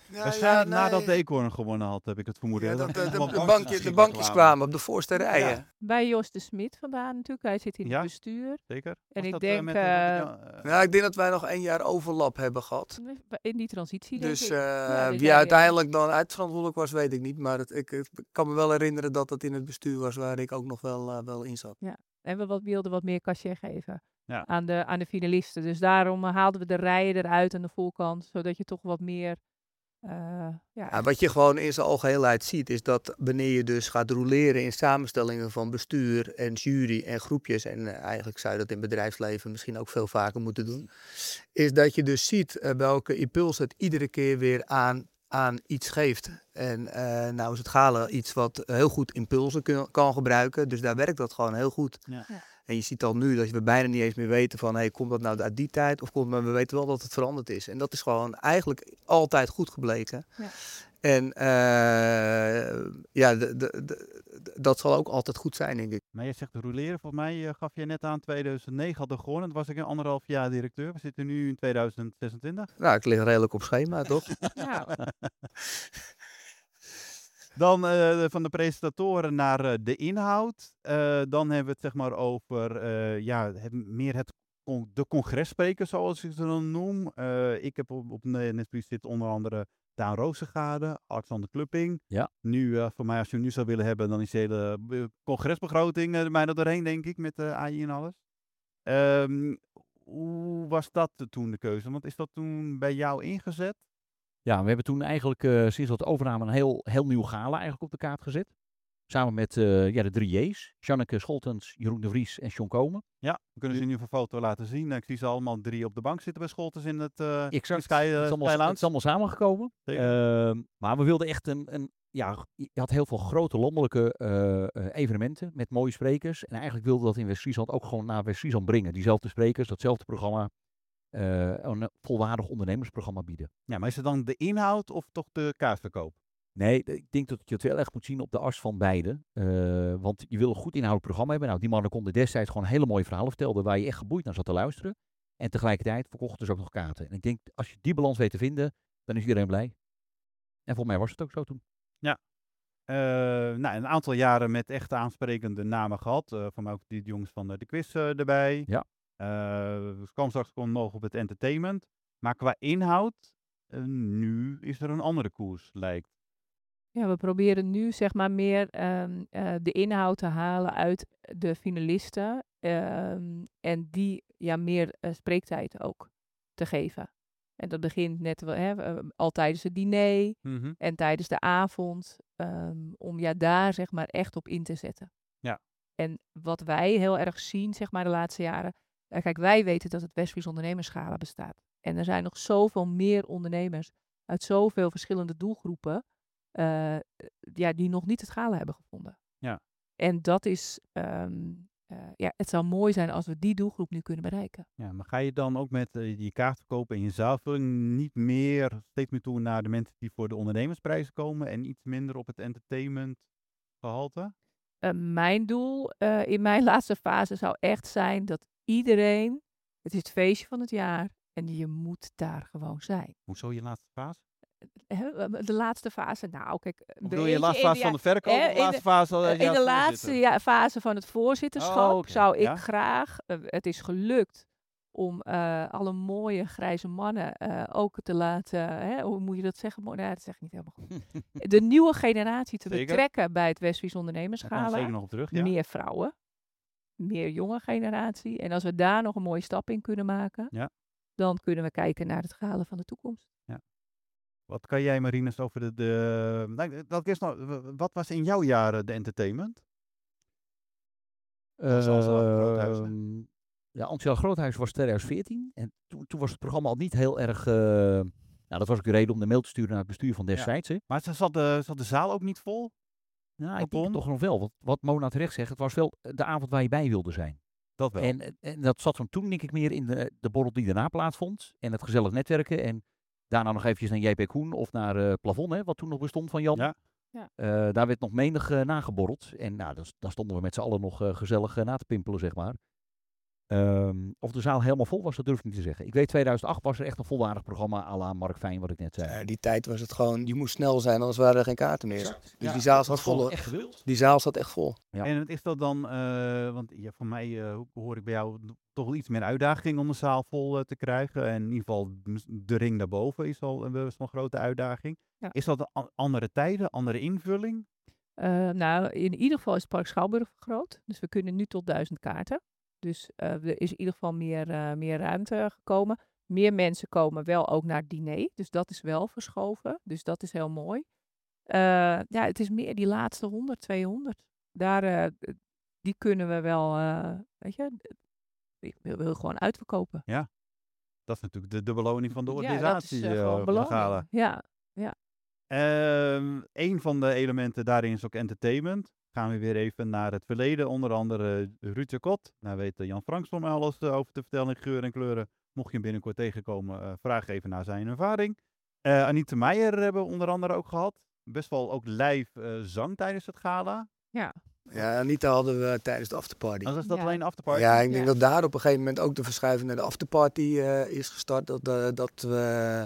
Ja, Waarschijnlijk ja, nee. nadat de Eekhoorn gewonnen had, heb ik het vermoeden. Ja, hè, dat, er de, de, allemaal de, bankjes bankje, de gingen bankjes kwamen. kwamen op de voorste rijen. Ja. Bij Jos de Smit vandaan natuurlijk. Hij zit in Ja. het bestuur. Zeker. En Was ik dat, denk, eh, met, eh, eh, Robert Jan- eh, Ja, ik denk dat wij nog één jaar overlap hebben gehad. In die transitie, denk Dus ik. eh, Ja, dus wie hij, eh, uiteindelijk dan uitverantwoordelijk was, weet ik niet. Maar het, ik, ik kan me wel herinneren dat het in het bestuur was waar ik ook nog wel, eh, wel in zat. En we wat, wilden wat meer cachet geven Ja. aan, de, aan de finalisten. Dus daarom eh, haalden we de rijen eruit aan de voorkant. Zodat je toch wat meer... eh, ja, Ja, echt- wat je gewoon in zijn algeheelheid ziet, is dat wanneer je dus gaat roleren in samenstellingen van bestuur en jury en groepjes, en eh, eigenlijk zou je dat in bedrijfsleven misschien ook veel vaker moeten doen, is dat je dus ziet eh, welke impuls het iedere keer weer aan, aan iets geeft. En eh, nou is het Gala iets wat heel goed impulsen kun- kan gebruiken, dus daar werkt dat gewoon heel goed. Ja. Ja. En je ziet al nu dat we bijna niet eens meer weten van, hey, komt dat nou uit die tijd? Of komt, maar we weten wel dat het veranderd is. En dat is gewoon eigenlijk altijd goed gebleken. Ja. En eh, ja, de, de, de, de- dat zal ook altijd goed zijn, denk ik. Maar je zegt roleren, volgens mij eh, gaf je net aan tweeduizend negen had er gewonnen. Toen was ik een anderhalf jaar directeur. We zitten nu in tweeduizend zesentwintig. Nou, ik lig redelijk op schema, toch? ja, Dan eh, van de presentatoren naar eh, de inhoud. Eh, dan hebben we het zeg maar over eh, ja, het, meer het, con- de congressprekers zoals ik ze dan noem. Eh, ik heb op, op Netflix zit onder andere Daan Roosegade, Alexander Klupping. Ja. Nu, eh, voor mij als je hem nu zou willen hebben, dan is de hele eh, congresbegroting er bijna doorheen denk ik met de A I en alles. Ehm, hoe was dat toen de keuze? Want is dat toen bij jou ingezet? Ja, we hebben toen eigenlijk uh, sinds dat overname een heel, heel nieuw gala eigenlijk op de kaart gezet. Samen met uh, ja, de drie J's. Janneke Scholtens, Jeroen de Vries en John Komen. Ja, we kunnen ze nu een foto laten zien. Ik zie ze allemaal drie op de bank zitten bij Scholtens in het uh, exact. Sky, uh, het, is allemaal, Sky het is allemaal samengekomen. Uh, maar we wilden echt een, een... Ja, je had heel veel grote landelijke uh, uh, evenementen met mooie sprekers. En eigenlijk wilden we dat in West-Friesland ook gewoon naar West-Friesland brengen. Diezelfde sprekers, datzelfde programma. Uh, een volwaardig ondernemersprogramma bieden. Ja, maar is het dan de inhoud of toch de kaartverkoop? Nee, ik denk dat je het wel echt moet zien op de as van beide. Uh, want je wil een goed inhoudelijk programma hebben. Nou, die mannen konden destijds gewoon hele mooie verhalen vertelden waar je echt geboeid naar zat te luisteren. En tegelijkertijd verkochten ze ook nog kaarten. En ik denk, als je die balans weet te vinden, dan is iedereen blij. En volgens mij was het ook zo toen. Ja. Uh, nou, een aantal jaren met echt aansprekende namen gehad. Uh, van mij ook die jongens van de quiz uh, erbij. Ja. Uh, dus kwam straks gewoon nog op het entertainment. Maar qua inhoud, uh, nu is er een andere koers, lijkt. Ja, we proberen nu zeg maar meer um, uh, de inhoud te halen uit de finalisten. Um, en die ja, meer uh, spreektijd ook te geven. En dat begint net hè, uh, al tijdens het diner mm-hmm. en tijdens de avond. Um, om ja, daar zeg maar echt op in te zetten. Ja. En wat wij heel erg zien zeg maar de laatste jaren. Uh, kijk, wij weten dat het Westfries ondernemerschala bestaat. En er zijn nog zoveel meer ondernemers uit zoveel verschillende doelgroepen. Uh, ja, die nog niet het gala hebben gevonden. Ja. En dat is, um, uh, ja, het zou mooi zijn als we die doelgroep nu kunnen bereiken. Ja, maar ga je dan ook met uh, die kaartverkoop en je zaalvulling niet meer, steeds meer toe naar de mensen die voor de ondernemersprijzen komen en iets minder op het entertainment gehalte? Uh, mijn doel uh, in mijn laatste fase zou echt zijn dat iedereen, het is het feestje van het jaar en je moet daar gewoon zijn. Hoezo je laatste fase? De laatste fase, nou kijk... Of bedoel je de laatste fase van de verkoop of de laatste fase? Uh, in de laatste ja, fase van het voorzitterschap oh, okay. zou ik ja? graag... Uh, het is gelukt om uh, alle mooie grijze mannen uh, ook te laten... Hè, hoe moet je dat zeggen? Nou, dat zeg ik niet helemaal goed. De nieuwe generatie te zeker? betrekken bij het Westfries ondernemerschala. Zeker nog op terug, ja. Meer vrouwen. Meer jonge generatie. En als we daar nog een mooie stap in kunnen maken... Ja. dan kunnen we kijken naar het gala van de toekomst. Ja. Wat kan jij, Marinus, over de... de nou, dat is nou, wat was in jouw jaren de entertainment? Uh, Groothuis, ja, Ansel Groothuis was twintig veertien. En toen, toen was het programma al niet heel erg... Uh, nou, dat was ook de reden om de mail te sturen naar het bestuur van destijds. Ja. Maar zat de, zat de zaal ook niet vol? Nou, ik denk toch nog wel. Want wat Mona terecht zegt, het was wel de avond waar je bij wilde zijn. Dat wel. En, en dat zat van toen, denk ik, meer in de, de borrel die daarna plaatsvond. En het gezellig netwerken. En daarna nog eventjes naar J P Koen of naar uh, Plafond, hè, wat toen nog bestond van Jan. Ja. Ja. Uh, daar werd nog menig uh, nageborreld. En nou, dan, dan stonden we met z'n allen nog uh, gezellig uh, na te pimpelen, zeg maar. Um, of de zaal helemaal vol was, dat durf ik niet te zeggen. Ik weet tweeduizend acht was er echt een volwaardig programma à la Mark Fijn, wat ik net zei. Uh, die tijd was het gewoon, je moest snel zijn, anders waren er geen kaarten meer. Exact. Dus Ja, die zaal dat zat was vol. gewoon hoor. echt gewild. Die zaal zat echt vol. Ja. En is dat dan, uh, want ja, voor mij uh, hoor ik bij jou toch wel iets meer uitdaging om de zaal vol uh, te krijgen. En in ieder geval de ring daarboven is al een, een grote uitdaging. Ja. Is dat een andere tijden, andere invulling? Uh, nou, in ieder geval is het Park Schouwburg vergroot. Dus we kunnen nu tot duizend kaarten. Dus uh, er is in ieder geval meer, uh, meer ruimte gekomen. Meer mensen komen wel ook naar het diner. Dus dat is wel verschoven. Dus dat is heel mooi. Uh, ja, het is meer die laatste honderd, tweehonderd. Daar, uh, die kunnen we wel, uh, weet je, ik wil, wil gewoon uitverkopen. Ja, dat is natuurlijk de, de beloning van de organisatie. Ja, dat is uh, gewoon uh, beloning. Ja, ja. Uh, een van de elementen daarin is ook entertainment. Gaan we weer even naar het verleden. Onder andere Ruud de Kot. Daar weet Jan Franks van mij alles uh, over te vertellen in geur en kleuren. Mocht je hem binnenkort tegenkomen, uh, vraag even naar zijn ervaring. Uh, Anita Meijer hebben we onder andere ook gehad. Best wel ook live uh, zang tijdens het gala. Ja. Ja, Anita hadden we tijdens de afterparty. Oh, is dat ja. alleen de afterparty? Ja, ik denk ja. dat daar op een gegeven moment ook de verschuiving naar de afterparty uh, is gestart. Dat, uh, dat we...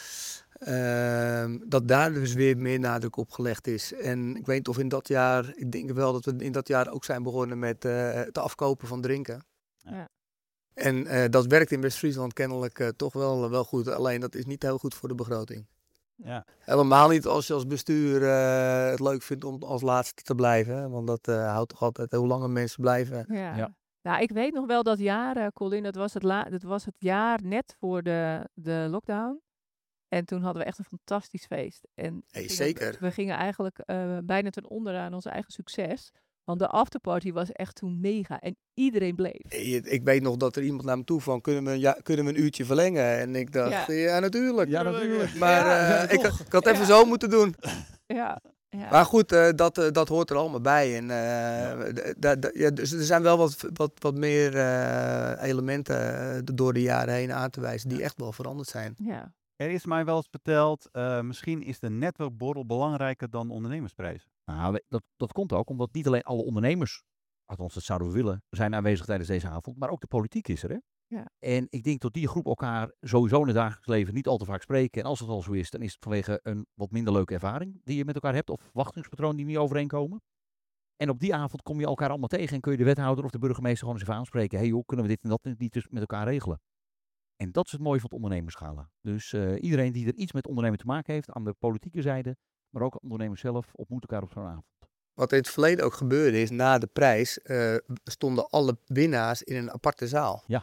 Uh, dat daar dus weer meer nadruk op gelegd is. En ik weet niet of in dat jaar, ik denk wel dat we in dat jaar ook zijn begonnen met uh, het afkopen van drinken. Ja. En uh, dat werkt in West-Friesland kennelijk uh, toch wel, uh, wel goed. Alleen dat is niet heel goed voor de begroting. Ja. Helemaal niet als je als bestuur uh, het leuk vindt om als laatste te blijven. Want dat uh, houdt toch altijd hoe langer mensen blijven. Ja. Ja. Nou, ik weet nog wel dat jaar, uh, Colin, dat was het, la- dat was het jaar net voor de, de lockdown. En toen hadden we echt een fantastisch feest. En Hey, gingen, zeker. We gingen eigenlijk uh, bijna ten onder aan ons eigen succes. Want de afterparty was echt toen mega. En iedereen bleef. Hey, ik weet nog dat er iemand naar me toe van, kunnen we, ja, kunnen we een uurtje verlengen? En ik dacht, ja, ja natuurlijk. Ja, natuurlijk. Maar ja, uh, ja, ik, ik had even ja. zo moeten doen. Ja. Ja. Maar goed, uh, dat, uh, dat hoort er allemaal bij. En, uh, ja. d- d- ja, dus er zijn wel wat, wat, wat meer uh, elementen uh, door de jaren heen aan te wijzen die echt wel veranderd zijn. Ja. Er is mij wel eens verteld, uh, misschien is de netwerkborrel belangrijker dan ondernemersprijzen. Nou, dat, dat komt ook omdat niet alleen alle ondernemers, althans dat zouden we willen, zijn aanwezig tijdens deze avond, maar ook de politiek is er. Hè? Ja. En ik denk dat die groep elkaar sowieso in het dagelijks leven niet al te vaak spreken. En als het al zo is, dan is het vanwege een wat minder leuke ervaring die je met elkaar hebt of verwachtingspatronen die niet overeenkomen. En op die avond kom je elkaar allemaal tegen en kun je de wethouder of de burgemeester gewoon eens even aanspreken. Hé hey joh, kunnen we dit en dat niet dus met elkaar regelen? En dat is het mooie van het ondernemerschala. Dus uh, iedereen die er iets met ondernemen te maken heeft, aan de politieke zijde, maar ook ondernemers zelf, ontmoet elkaar op zo'n avond. Wat in het verleden ook gebeurde is, na de prijs uh, stonden alle winnaars in een aparte zaal. Ja.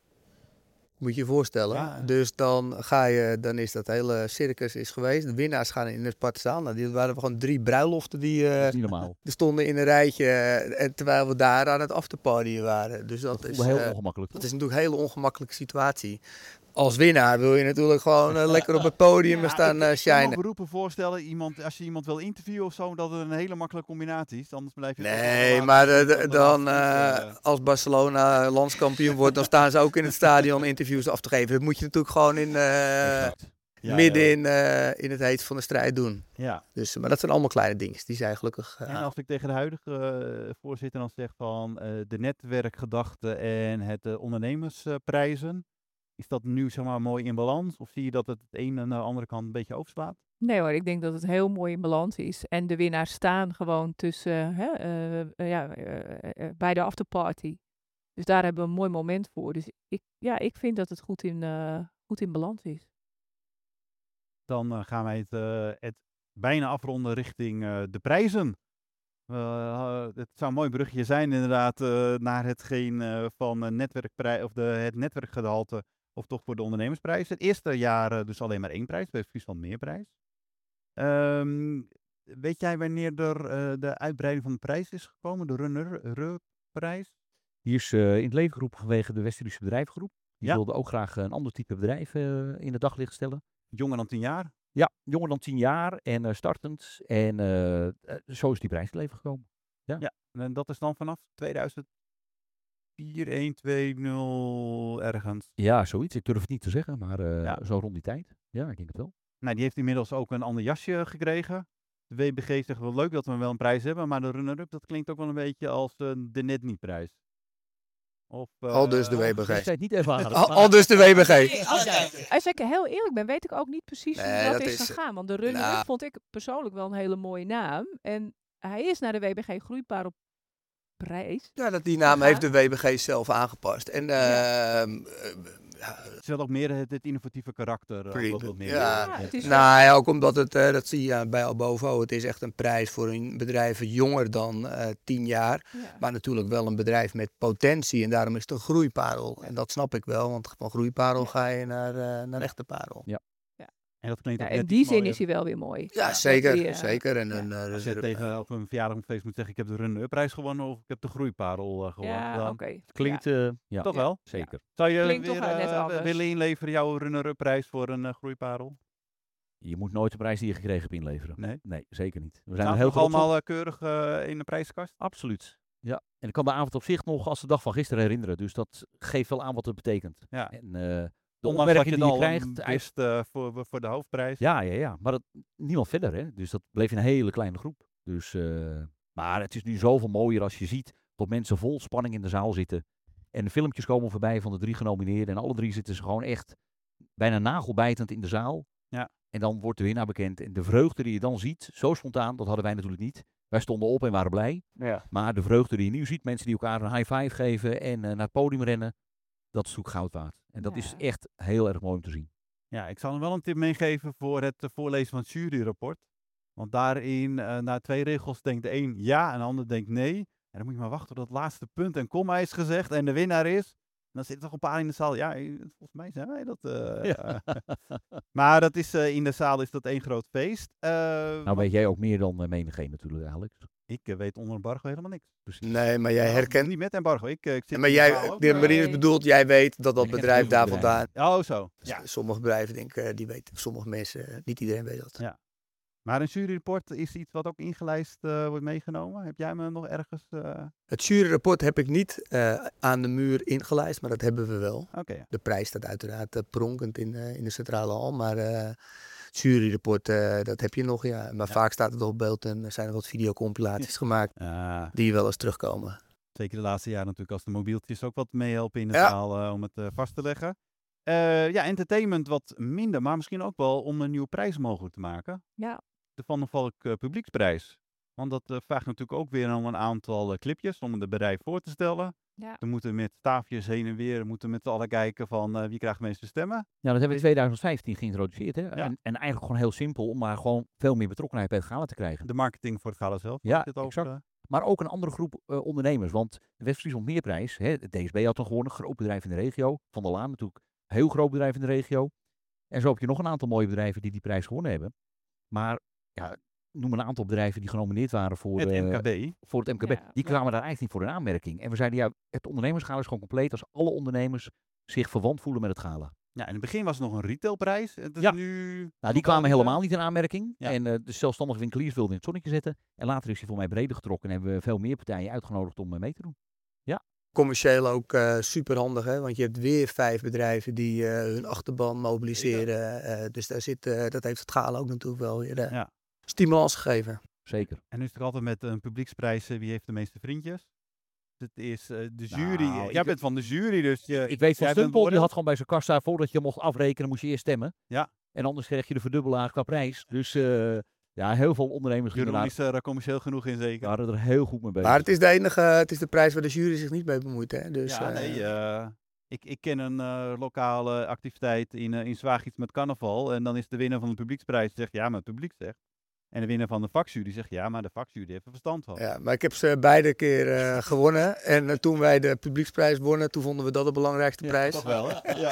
Moet je je voorstellen. Ja. Dus dan ga je, dan is dat hele circus is geweest. De winnaars gaan in een aparte zaal. Nou, dit waren gewoon drie bruiloften die, uh, dat is niet normaal. die stonden in een rijtje. En terwijl we daar aan het afterpartyen waren. Dus dat, dat is heel uh, ongemakkelijk. Dat is natuurlijk een hele ongemakkelijke situatie. Als winnaar wil je natuurlijk gewoon uh, lekker op het podium ja, staan uh, shinen. Ik kan me beroepen voorstellen, iemand, als je iemand wil interviewen of zo, dat het een hele makkelijke combinatie is. Anders blijf je... Nee, maar uh, dan uh, als Barcelona landskampioen wordt, dan staan ze ook in het stadion interviews af te geven. Dat moet je natuurlijk gewoon in, uh, ja, midden ja. In, uh, in het heet van de strijd doen. Ja. Dus, maar dat zijn allemaal kleine dingen. Die zijn gelukkig... Uh, en als ik tegen de huidige uh, voorzitter dan zeg van uh, de netwerkgedachte en het uh, ondernemersprijzen... Is dat nu zeg maar mooi in balans? Of zie je dat het het een aan de andere kant een beetje overslaat? Nee hoor, ik denk dat het heel mooi in balans is. En de winnaars staan gewoon tussen, hè, uh, uh, ja, uh, uh, bij de afterparty. Dus daar hebben we een mooi moment voor. Dus ik, ja, ik vind dat het goed in, uh, goed in balans is. Dan uh, gaan wij het, uh, het bijna afronden richting uh, de prijzen. Uh, uh, het zou een mooi bruggetje zijn inderdaad uh, naar hetgeen uh, van uh, netwerkprij- of de, het netwerkgehalte of toch voor de ondernemersprijs. Het eerste jaar uh, dus alleen maar één prijs, bij Friesland Meerprijs. Um, weet jij wanneer er uh, de uitbreiding van de prijs is gekomen, de runner-prijs? Die is uh, in het leven geroepen vanwege de West-Friese bedrijvengroep. Die ja. wilde ook graag een ander type bedrijf uh, in het daglicht stellen. Jonger dan tien jaar? Ja, jonger dan tien jaar en uh, startend. En uh, uh, zo is die prijs te leven gekomen. Ja. ja, en dat is dan vanaf tweeduizend vier, één, twee, nul ergens. Ja, zoiets. Ik durf het niet te zeggen, maar uh, ja. zo rond die tijd. Ja, ik denk het wel. Nou, die heeft inmiddels ook een ander jasje gekregen. De W B G zegt wel leuk dat we wel een prijs hebben, maar de runner-up, dat klinkt ook wel een beetje als uh, de net niet prijs. Of, uh, Al dus de W B G. Ik zei het niet ervaren. Al, al dus de W B G. Nee, als, als ik heel eerlijk ben, weet ik ook niet precies hoe Nee, dat, dat is is- gegaan. Want de runner nou- vond ik persoonlijk wel een hele mooie naam. En hij is naar de W B G Groeiparel prijs. Ja, dat die naam Ja. heeft de W B G zelf aangepast. En Ja. ehm, eh, ja, Het is wel ook meer het, het innovatieve karakter. uh, Pretty wat good. wat meer. Ja, Ja, het is nou ja, ook omdat het, eh, dat zie je bij Albovo, het is echt een prijs voor een bedrijf jonger dan eh tien jaar. ja. Maar natuurlijk wel een bedrijf met potentie en daarom is het een groeiparel. En dat snap ik wel, want van groeiparel ga je naar, eh, naar een echte parel. En dat klinkt Ja, ook in net die iets zin mooier. is hij wel weer mooi. Ja, Dat zeker. die, eh, zeker. En ja. een, eh, Als je er- tegen op een verjaardag of feest moet zeggen, ik heb de runner-up prijs gewonnen of ik heb de groeiparel uh, gewonnen. Ja, dan, oké. Klinkt, eh, ja, Toch Ja. wel? zeker. Zou je Klinkt weer toch, uh, net uh, anders. willen inleveren jouw runner-up prijs voor een uh, groeiparel? Je moet nooit de prijs die je gekregen hebt inleveren. Nee. Nee, zeker niet. We zijn Zijn er we heel nog trots op. allemaal uh, keurig uh, in de prijzenkast? Absoluut. Ja. En ik kan de avond op zich nog als de dag van gisteren herinneren. Dus dat geeft wel aan wat het betekent. Ja. En uh, de Ondanks dat je opmerkingen het die je al krijgt. wist uh, voor, voor de hoofdprijs. Ja, ja, ja. Maar dat, niemand verder, hè. Dus dat bleef een hele kleine groep. Dus, uh, maar het is nu zoveel mooier als je ziet dat mensen vol spanning in de zaal zitten. En de filmpjes komen voorbij van de drie genomineerden. En alle drie zitten ze gewoon echt bijna nagelbijtend in de zaal. Ja. En dan wordt de winnaar bekend. En de vreugde die je dan ziet, zo spontaan, dat hadden wij natuurlijk niet. Wij stonden op en waren blij. Ja. Maar de vreugde die je nu ziet, mensen die elkaar een high five geven en uh, naar het podium rennen, dat is natuurlijk goud waard. En dat Ja. is echt heel erg mooi om te zien. Ja, ik zal hem wel een tip meegeven voor het uh, voorlezen van het juryrapport. Want daarin, uh, na twee regels, denkt de een ja en de ander denkt nee. En dan moet je maar wachten tot het laatste punt en komma is gezegd en de winnaar is. En dan zitten toch een paar in de zaal. Ja, volgens mij zijn wij dat. Uh, Ja. maar dat is, uh, in de zaal is dat één groot feest. Uh, Nou weet jij ook meer dan uh, menigeen natuurlijk, Alex. Ik uh, weet onder embargo helemaal niks. Precies. Nee, maar jij Nou, herkent... niet met embargo. Ik, uh, ik zit Ja, maar in de jij, zaal ook, de maar- Marines bedoelt, jij weet dat dat Ik ken bedrijf heel veel daar bedrijven. vandaan... Oh, zo. Ja. Sommige bedrijven denken, uh, die weten, sommige mensen, uh, niet iedereen weet dat. Ja. Maar een juryrapport is iets wat ook ingelijst uh, wordt meegenomen. Heb jij me nog ergens... Uh... Het juryrapport heb ik niet uh, aan de muur ingelijst, maar dat hebben we wel. Oké, okay, ja. De prijs staat uiteraard uh, pronkend in, uh, in de centrale hal, maar uh, het juryrapport, uh, dat heb je nog, ja. Maar ja. vaak staat het op beeld en er zijn er wat videocompilaties gemaakt Uh, die wel eens terugkomen. zeker de laatste jaren natuurlijk als de mobieltjes ook wat meehelpen in de Ja. zaal uh, om het uh, vast te leggen. Uh, ja, entertainment wat minder, maar misschien ook wel om een nieuwe prijs mogelijk te maken. Ja. De Van der Valk uh, publieksprijs. Want dat uh, vraagt natuurlijk ook weer om een aantal uh, clipjes om het bedrijf voor te stellen. Ja. We moeten met staafjes heen en weer, we moeten met z'n allen kijken van uh, wie krijgt de meeste stemmen. Ja, dat hebben we in tweeduizend vijftien geïntroduceerd. Hè? Ja. En, en eigenlijk gewoon heel simpel om maar gewoon veel meer betrokkenheid bij het gala te krijgen. De marketing voor het gala zelf. Ja, had je het over, exact. uh, Maar ook een andere groep uh, ondernemers. Want de West-Friesland Meerprijs, hè, het D S B had dan gewonnen, groot bedrijf in de regio. Van der Laan natuurlijk, heel groot bedrijf in de regio. En zo heb je nog een aantal mooie bedrijven die die prijs gewonnen hebben. Maar ja, noem een aantal bedrijven die genomineerd waren voor, het uh, M K B. voor het M K B. Ja, Die ja. kwamen daar eigenlijk niet voor in aanmerking. En we zeiden ja, het ondernemersgala is gewoon compleet als alle ondernemers zich verwant voelen met het gala. Ja, in het begin was het nog een retailprijs. Het is Ja. nu... Nou, die totaal kwamen niet, uh, helemaal niet in aanmerking. Ja. En uh, de zelfstandige winkeliers wilden in het zonnetje zetten. En later is hij voor mij breder getrokken en hebben we veel meer partijen uitgenodigd om uh, mee te doen. Commercieel ook uh, super handig, hè? Want je hebt weer vijf bedrijven die uh, hun achterban mobiliseren. Uh, dus daar zit, uh, dat heeft het gala ook natuurlijk wel weer uh, Ja. stimulans gegeven. Zeker. En nu is het altijd met een publieksprijs, uh, wie heeft de meeste vriendjes? Het is uh, de jury. Nou, Jij ik- bent van de jury, dus je, Ik weet van jij bent Stumpel, die beoordeeld. had gewoon bij zijn kassa, voordat je mocht afrekenen, moest je eerst stemmen. Ja. En anders kreeg je de verdubbelaar qua prijs. Dus uh, ja, heel veel ondernemers gingen Jeroen daar, is er uh, commercieel genoeg in zeker. waren er heel goed mee bezig. Maar het is de enige, het is de prijs waar de jury zich niet mee bemoeit. Hè? Dus, ja, uh, nee, uh, ik, ik ken een uh, lokale activiteit in, uh, in Zwaagiets met carnaval. En dan is de winnaar van de publieksprijs zegt ja, maar het publiek zegt. En de winnaar van de vakjury zegt ja, maar de vakjury heeft er verstand van. ja, maar ik heb ze beide keer uh, gewonnen. En uh, toen wij de publieksprijs wonnen, toen vonden we dat de belangrijkste prijs. Toch wel, hè? Ja.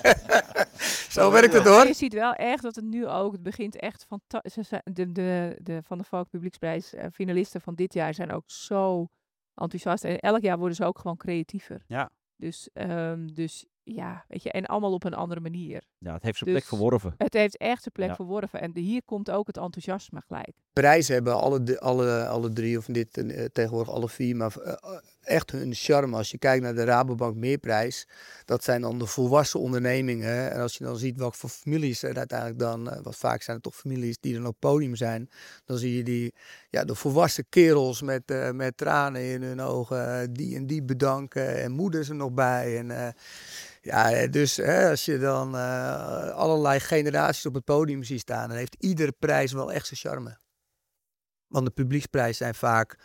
Zo werkt het Maar hoor. je ziet wel echt dat het nu ook, het begint echt fantastisch. De, de, de Van der Valk Publieksprijs uh, finalisten van dit jaar zijn ook zo enthousiast. En elk jaar worden ze ook gewoon creatiever. Ja. Dus, um, dus ja, weet je, en allemaal op een andere manier. Ja, het heeft zijn Dus- plek verworven. Het heeft echt zijn plek Ja. verworven. En de, hier komt ook het enthousiasme gelijk. Prijzen hebben alle, de- alle, alle drie, of dit uh, tegenwoordig alle vier, maar uh, echt hun charme. Als je kijkt naar de Rabobank Meerprijs, dat zijn dan de volwassen ondernemingen. En als je dan ziet welke voor families er uiteindelijk dan, uh, wat vaak zijn het toch families die dan op podium zijn, dan zie je die, ja, de volwassen kerels met, uh, met tranen in hun ogen, uh, die en die bedanken en moeders er nog bij. En uh, ja, dus hè, als je dan uh, allerlei generaties op het podium ziet staan, dan heeft iedere prijs wel echt zijn charme. Want de publieksprijzen zijn vaak,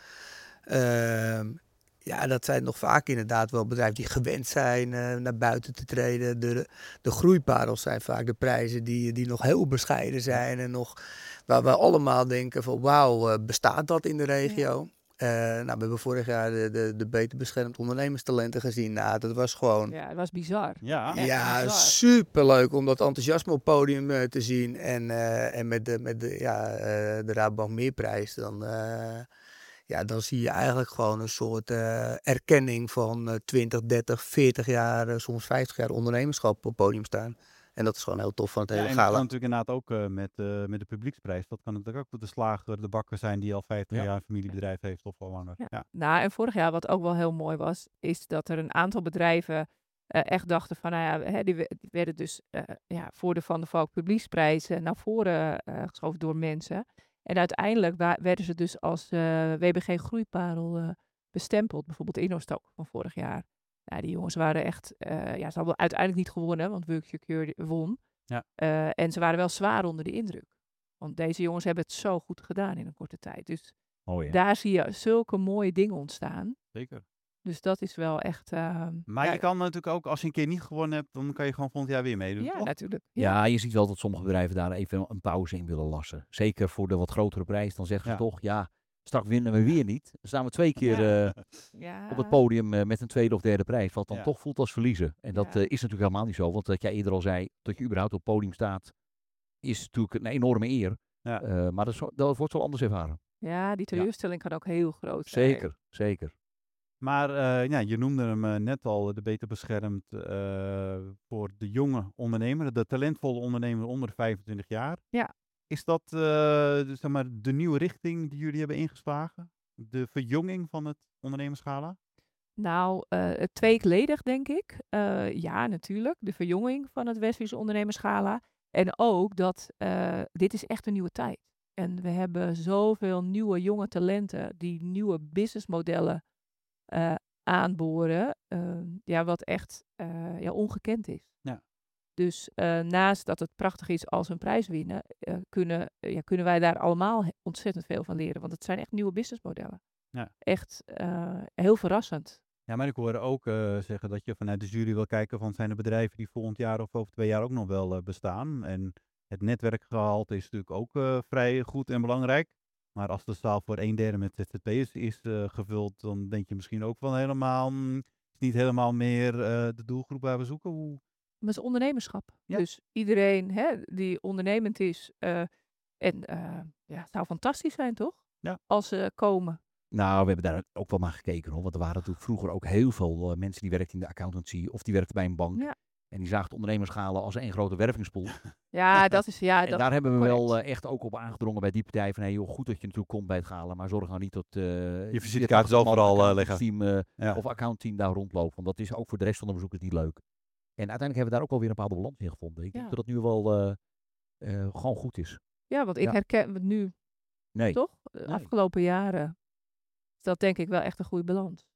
uh, ja, dat zijn nog vaak inderdaad wel bedrijven die gewend zijn uh, naar buiten te treden. De, de groeiparels zijn vaak de prijzen die, die nog heel bescheiden zijn en nog waar we allemaal denken van wauw, uh, bestaat dat in de regio? Ja. Uh, nou, we hebben vorig jaar de, de, de beter beschermd ondernemerstalenten gezien. Nou, dat was gewoon... Ja, het was bizar. Ja, ja superleuk om dat enthousiasme op het podium uh, te zien. En, uh, en met de, met de, ja, uh, de Rabobank Meerprijs, dan, uh, ja, dan zie je eigenlijk gewoon een soort uh, erkenning van uh, twintig, dertig, veertig jaar, uh, soms vijftig jaar ondernemerschap op het podium staan. En dat is gewoon heel tof van het hele ja, en gala. dat kan natuurlijk inderdaad ook uh, met, uh, met de publieksprijs. Dat kan natuurlijk ook de slager, de bakker zijn die al vijftig Ja. jaar een familiebedrijf heeft of al langer. Ja. Ja. Nou, en vorig jaar wat ook wel heel mooi was, is dat er een aantal bedrijven uh, echt dachten van, nou ja, hè, die, die werden dus uh, ja, voor de Van der Valk publieksprijs uh, naar voren uh, geschoven door mensen. En uiteindelijk wa- werden ze dus als uh, W B G Groeiparel uh, bestempeld. Bijvoorbeeld Innostock van vorig jaar. Nou, die jongens waren echt, uh, ja, ze hadden uiteindelijk niet gewonnen, want Worksecure won. Ja. Uh, en ze waren wel zwaar onder de indruk. Want deze jongens hebben het zo goed gedaan in een korte tijd. Dus Oh ja. daar zie je zulke mooie dingen ontstaan. Zeker. Dus dat is wel echt... Uh, Maar ja, je kan natuurlijk ook, als je een keer niet gewonnen hebt, dan kan je gewoon volgend jaar weer meedoen, ja, toch? natuurlijk. Ja, je ziet wel dat sommige bedrijven daar even een pauze in willen lassen. Zeker voor de wat grotere prijs. Dan zeggen Ja. ze toch, ja, straks winnen we weer niet. Dan staan we twee keer Ja. uh, ja. op het podium uh, met een tweede of derde prijs. Wat dan Ja. toch voelt als verliezen. En dat Ja. uh, is natuurlijk helemaal niet zo. Want dat jij eerder al zei, dat je überhaupt op het podium staat, is natuurlijk een enorme eer. Ja. Uh, maar dat, is, dat wordt wel anders ervaren. Ja, die teleurstelling ja. kan ook heel groot zijn. Zeker, zeker. Maar uh, ja, je noemde hem uh, net al, de beter beschermd uh, voor de jonge ondernemer, de talentvolle ondernemer onder de vijfentwintig jaar. Ja. Is dat uh, zeg maar, de nieuwe richting die jullie hebben ingeslagen? De verjonging van het ondernemerschala? Nou, uh, tweeledig denk ik. Uh, ja, natuurlijk. De verjonging van het Westfriese ondernemerschala. En ook dat uh, dit is echt een nieuwe tijd. En we hebben zoveel nieuwe jonge talenten die nieuwe businessmodellen uh, aanboren. Uh, ja, wat echt uh, ja, ongekend is. Ja. Dus uh, naast dat het prachtig is als we een prijs winnen, uh, kunnen, uh, ja, kunnen wij daar allemaal ontzettend veel van leren. Want het zijn echt nieuwe businessmodellen. Ja. Echt uh, heel verrassend. Ja, maar ik hoorde ook uh, zeggen dat je vanuit de jury wil kijken van zijn er bedrijven die volgend jaar of over twee jaar ook nog wel uh, bestaan. En het netwerkgehalte is natuurlijk ook uh, vrij goed en belangrijk. Maar als de zaal voor een derde met Z Z P'ers is uh, gevuld, dan denk je misschien ook van helemaal, mm, is niet helemaal meer uh, de doelgroep waar we zoeken. Hoe... Met ondernemerschap. Ja. Dus iedereen hè, die ondernemend is. Uh, en uh, ja, het zou fantastisch zijn, toch? Ja. Als ze uh, komen. Nou, we hebben daar ook wel naar gekeken hoor. Want er waren natuurlijk vroeger ook heel veel uh, mensen die werkten in de accountancy of die werkten bij een bank. Ja. En die zagen het ondernemerschalen als één grote wervingspoel. Ja, dat is ja. En dat daar hebben we correct. wel uh, echt ook op aangedrongen bij die partij van hey, joh, goed dat je natuurlijk komt bij het gala, maar zorg nou niet dat uh, je visitekaart is overal uh, liggen. Team, uh, ja. of accountteam daar rondlopen. Want dat is ook voor de rest van de bezoekers niet leuk. En uiteindelijk hebben we daar ook wel weer een bepaalde balans in gevonden. Ik Ja. denk dat het nu wel uh, uh, gewoon goed is. Ja, want ik Ja. herken het nu. Nee. Toch? De Nee. afgelopen jaren. Is dat denk ik wel echt een goede balans.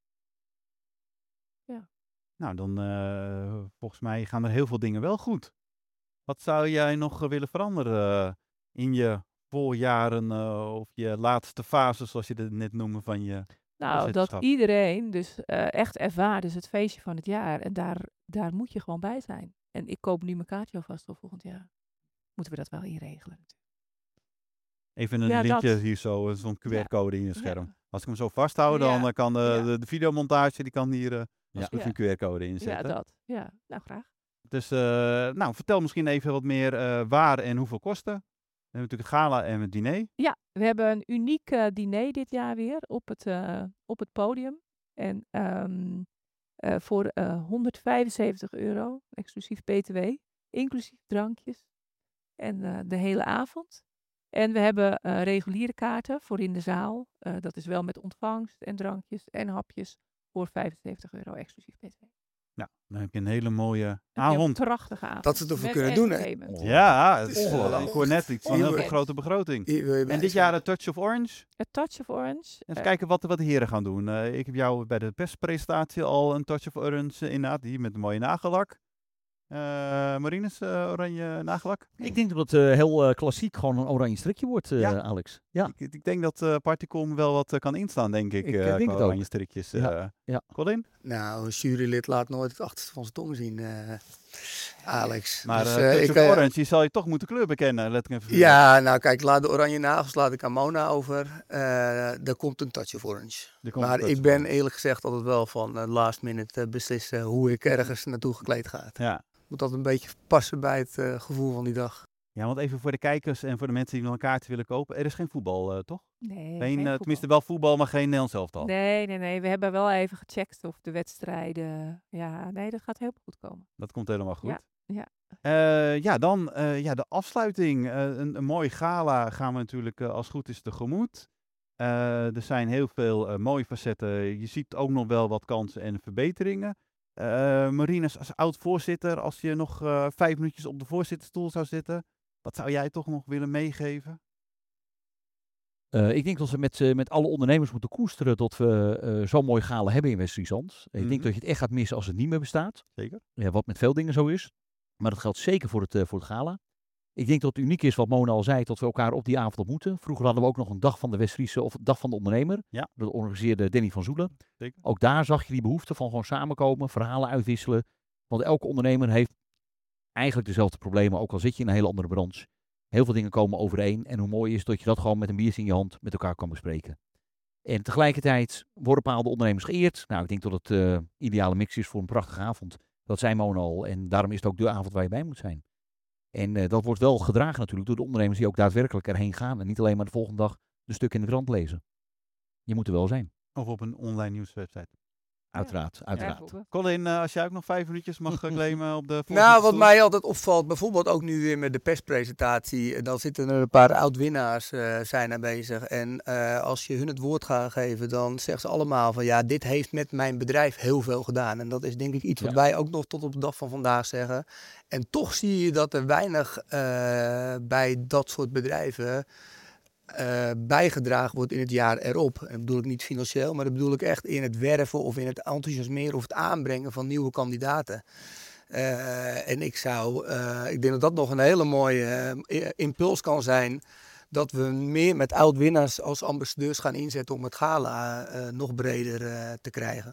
Ja. Nou, dan uh, volgens mij gaan er heel veel dingen wel goed. Wat zou jij nog uh, willen veranderen uh, in je voorjaren uh, of je laatste fase, zoals je het net noemde, van je Nou, dat iedereen dus uh, echt ervaart, dus het feestje van het jaar. En daar, daar moet je gewoon bij zijn. En ik koop nu mijn kaartje alvast voor volgend jaar. Moeten we dat wel inregelen? Even een Ja, linkje dat. hier zo, zo'n Q R-code in je scherm. Ja. Als ik hem zo vasthoud, dan Ja. uh, kan de, Ja. de, de videomontage, die kan hier uh, Ja. als ik Ja. een Q R-code Ja, inzetten. dat. Ja, nou graag. Dus, uh, nou, vertel misschien even wat meer uh, waar en hoeveel kosten. We hebben natuurlijk het gala en het diner. Ja, we hebben een uniek uh, diner dit jaar weer op het, uh, op het podium. En um, uh, voor uh, honderdvijfenzeventig euro, exclusief B T W, inclusief drankjes en uh, de hele avond. En we hebben uh, reguliere kaarten voor in de zaal. Uh, dat is wel met ontvangst en drankjes en hapjes voor vijfenzeventig euro exclusief B T W. Nou, dan heb je een hele mooie Heb je Een avond. prachtige avond. Dat ze het ervoor Met kunnen doen, hè? entertainment. Ja, het Het is, is eh, ongelooflijk. ik hoor net iets van een heel Hier- grote begroting. Hier wil je bij En dit zijn. jaar de Touch of Orange. A Touch of Orange. Even Eh, kijken wat, wat de heren gaan doen. Eh, ik heb jou bij de perspresentatie al een Touch of Orange uh, inderdaad, die met een mooie nagellak. Uh, Marines, uh, oranje nagellak. Ik denk dat het uh, heel uh, klassiek gewoon een oranje strikje wordt, uh, Ja. Alex. Ja. Ik, ik denk dat uh, Partycom wel wat uh, kan instaan, denk ik. Ik, uh, uh, denk qua het ook. oranje strikjes. Uh, Ja. Ja. Colin? Nou, een jurylid laat nooit het achterste van zijn tong zien, uh, Alex. Maar Dus, uh, uh, Touch ik, of uh, Orange, die zal je toch moeten kleur bekennen. Let ik even Ja, nou kijk, laat de oranje nagels laat ik aan Mona over. Uh, daar komt een Touch of Orange. Er komt Maar een touch ik of ben orange. eerlijk gezegd altijd wel van uh, last minute uh, beslissen hoe ik ergens naartoe gekleed ga. Ja. Moet dat een beetje passen bij het uh, gevoel van die dag. Ja, want even voor de kijkers en voor de mensen die nog een kaartje willen kopen. Er is geen voetbal, uh, toch? Nee, Geen, geen uh, voetbal. tenminste wel voetbal, maar geen Nederlands elftal. Nee, nee, nee. We hebben wel even gecheckt of de wedstrijden... Ja, nee, dat gaat heel goed komen. Dat komt helemaal goed. Ja, ja. Uh, ja, dan uh, ja, de afsluiting. Uh, een, een mooi gala gaan we natuurlijk uh, als het goed is tegemoet. Uh, er zijn heel veel uh, mooie facetten. Je ziet ook nog wel wat kansen en verbeteringen. Uh, Marines, als oud-voorzitter, als je nog uh, vijf minuutjes op de voorzitterstoel zou zitten, wat zou jij toch nog willen meegeven? Uh, ik denk dat we met, uh, met alle ondernemers moeten koesteren dat we uh, zo'n mooi gala hebben in West-Friesland. Mm-hmm. Ik denk dat je het echt gaat missen als het niet meer bestaat. Zeker. Ja, wat met veel dingen zo is. Maar dat geldt zeker voor het, uh, voor het gala. Ik denk dat het uniek is wat Mona al zei, dat we elkaar op die avond ontmoeten. Vroeger hadden we ook nog een dag van de West-Friese of dag van de ondernemer. Ja. Dat organiseerde Danny van Zoelen. Zeker. Ook daar zag je die behoefte van gewoon samenkomen, verhalen uitwisselen. Want elke ondernemer heeft eigenlijk dezelfde problemen, ook al zit je in een hele andere branche. Heel veel dingen komen overeen. En hoe mooi is dat je dat gewoon met een biertje in je hand met elkaar kan bespreken. En tegelijkertijd worden bepaalde ondernemers geëerd. Nou, ik denk dat het uh, ideale mix is voor een prachtige avond. Dat zei Mona al. En daarom is het ook de avond waar je bij moet zijn. En uh, dat wordt wel gedragen natuurlijk door de ondernemers die ook daadwerkelijk erheen gaan. En niet alleen maar de volgende dag de stuk in de krant lezen. Je moet er wel zijn. Of op een online nieuwswebsite. Uiteraard, Ja. uiteraard. Ja, Colin, uh, als jij ook nog vijf minuutjes mag uh, claimen op de Nou, wat mij altijd opvalt, bijvoorbeeld ook nu weer met de perspresentatie, dan zitten er een paar oud-winnaars uh, zijn aanwezig. En uh, als je hun het woord gaat geven, dan zeggen ze allemaal van ja, dit heeft met mijn bedrijf heel veel gedaan. En dat is denk ik iets wat ja. wij ook nog tot op de dag van vandaag zeggen. En toch zie je dat er weinig uh, bij dat soort bedrijven Uh, bijgedragen wordt in het jaar erop. En dat bedoel ik niet financieel, maar dat bedoel ik echt in het werven of in het enthousiasmeren of het aanbrengen van nieuwe kandidaten. Uh, en ik zou, uh, ik denk dat dat nog een hele mooie uh, impuls kan zijn, dat we meer met oud-winnaars als ambassadeurs gaan inzetten om het gala uh, nog breder uh, te krijgen.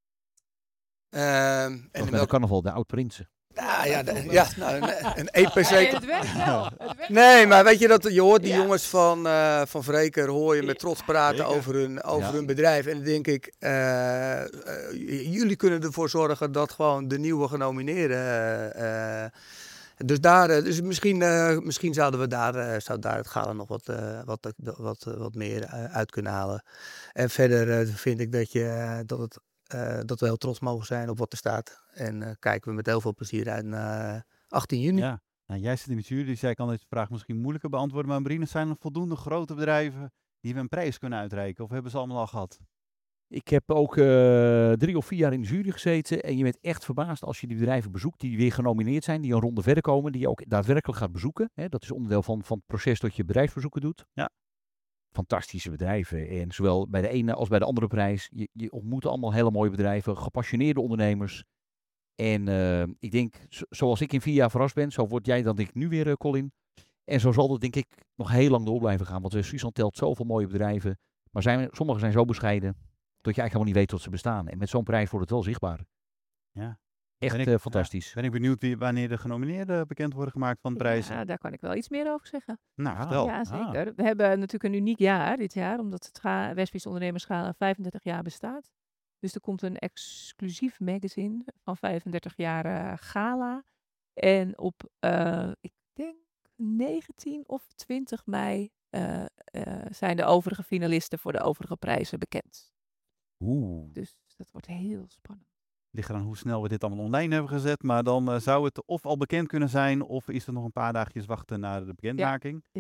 Uh, en met de carnaval, de oud-prinsen. Ja, ja, de, ja nou, een, een E P C. Nee, het werkt wel. Het werkt nee, maar weet je dat je hoort die ja. jongens van, uh, van Vreker hoor je met trots praten Zeker. over hun, over ja. hun bedrijf. En dan denk ik, uh, uh, jullie kunnen ervoor zorgen dat gewoon de nieuwe genomineerden. Uh, dus daar, uh, dus misschien, uh, misschien zouden we daar, uh, zou daar het gala nog wat, uh, wat, wat, wat, wat meer uh, uit kunnen halen. En verder uh, vind ik dat, je, uh, dat het. Uh, dat we heel trots mogen zijn op wat er staat. En uh, kijken we met heel veel plezier uit naar uh, achttien juni. Ja, nou, jij zit in het jury, dus jij kan deze vraag misschien moeilijker beantwoorden. Maar Marines, zijn er voldoende grote bedrijven die we een prijs kunnen uitreiken? Of hebben ze allemaal al gehad? Ik heb ook uh, drie of vier jaar in de jury gezeten. En je bent echt verbaasd als je die bedrijven bezoekt die weer genomineerd zijn. Die een ronde verder komen. Die je ook daadwerkelijk gaat bezoeken. Hè, dat is onderdeel van, van het proces dat je bedrijfsbezoeken doet. Ja. Fantastische bedrijven. En zowel bij de ene als bij de andere prijs. Je, je ontmoet allemaal hele mooie bedrijven. Gepassioneerde ondernemers. En uh, ik denk, zo, zoals ik in vier jaar verrast ben. Zo word jij dan denk ik nu weer, uh, Colin. En zo zal dat denk ik nog heel lang door blijven gaan. Want West-Friesland telt zoveel mooie bedrijven. Maar zijn, sommige zijn zo bescheiden. Dat je eigenlijk helemaal niet weet dat ze bestaan. En met zo'n prijs wordt het wel zichtbaar. Ja. Echt ik, uh, fantastisch. Ja, ben ik benieuwd wie, wanneer de genomineerden bekend worden gemaakt van de prijzen. Ja, daar kan ik wel iets meer over zeggen. Nou, ah, vertel. Ja, zeker. Ah. We hebben natuurlijk een uniek jaar dit jaar, omdat het West-Fries Ondernemersgala vijfendertig jaar bestaat. Dus er komt een exclusief magazine van vijfendertig jaar uh, gala. En op, uh, ik denk, negentien of twintig mei uh, uh, zijn de overige finalisten voor de overige prijzen bekend. Oeh. Dus dat wordt heel spannend. Ligt eraan hoe snel we dit allemaal online hebben gezet. Maar dan uh, zou het of al bekend kunnen zijn, of is er nog een paar dagjes wachten naar de bekendmaking. Ja, ja.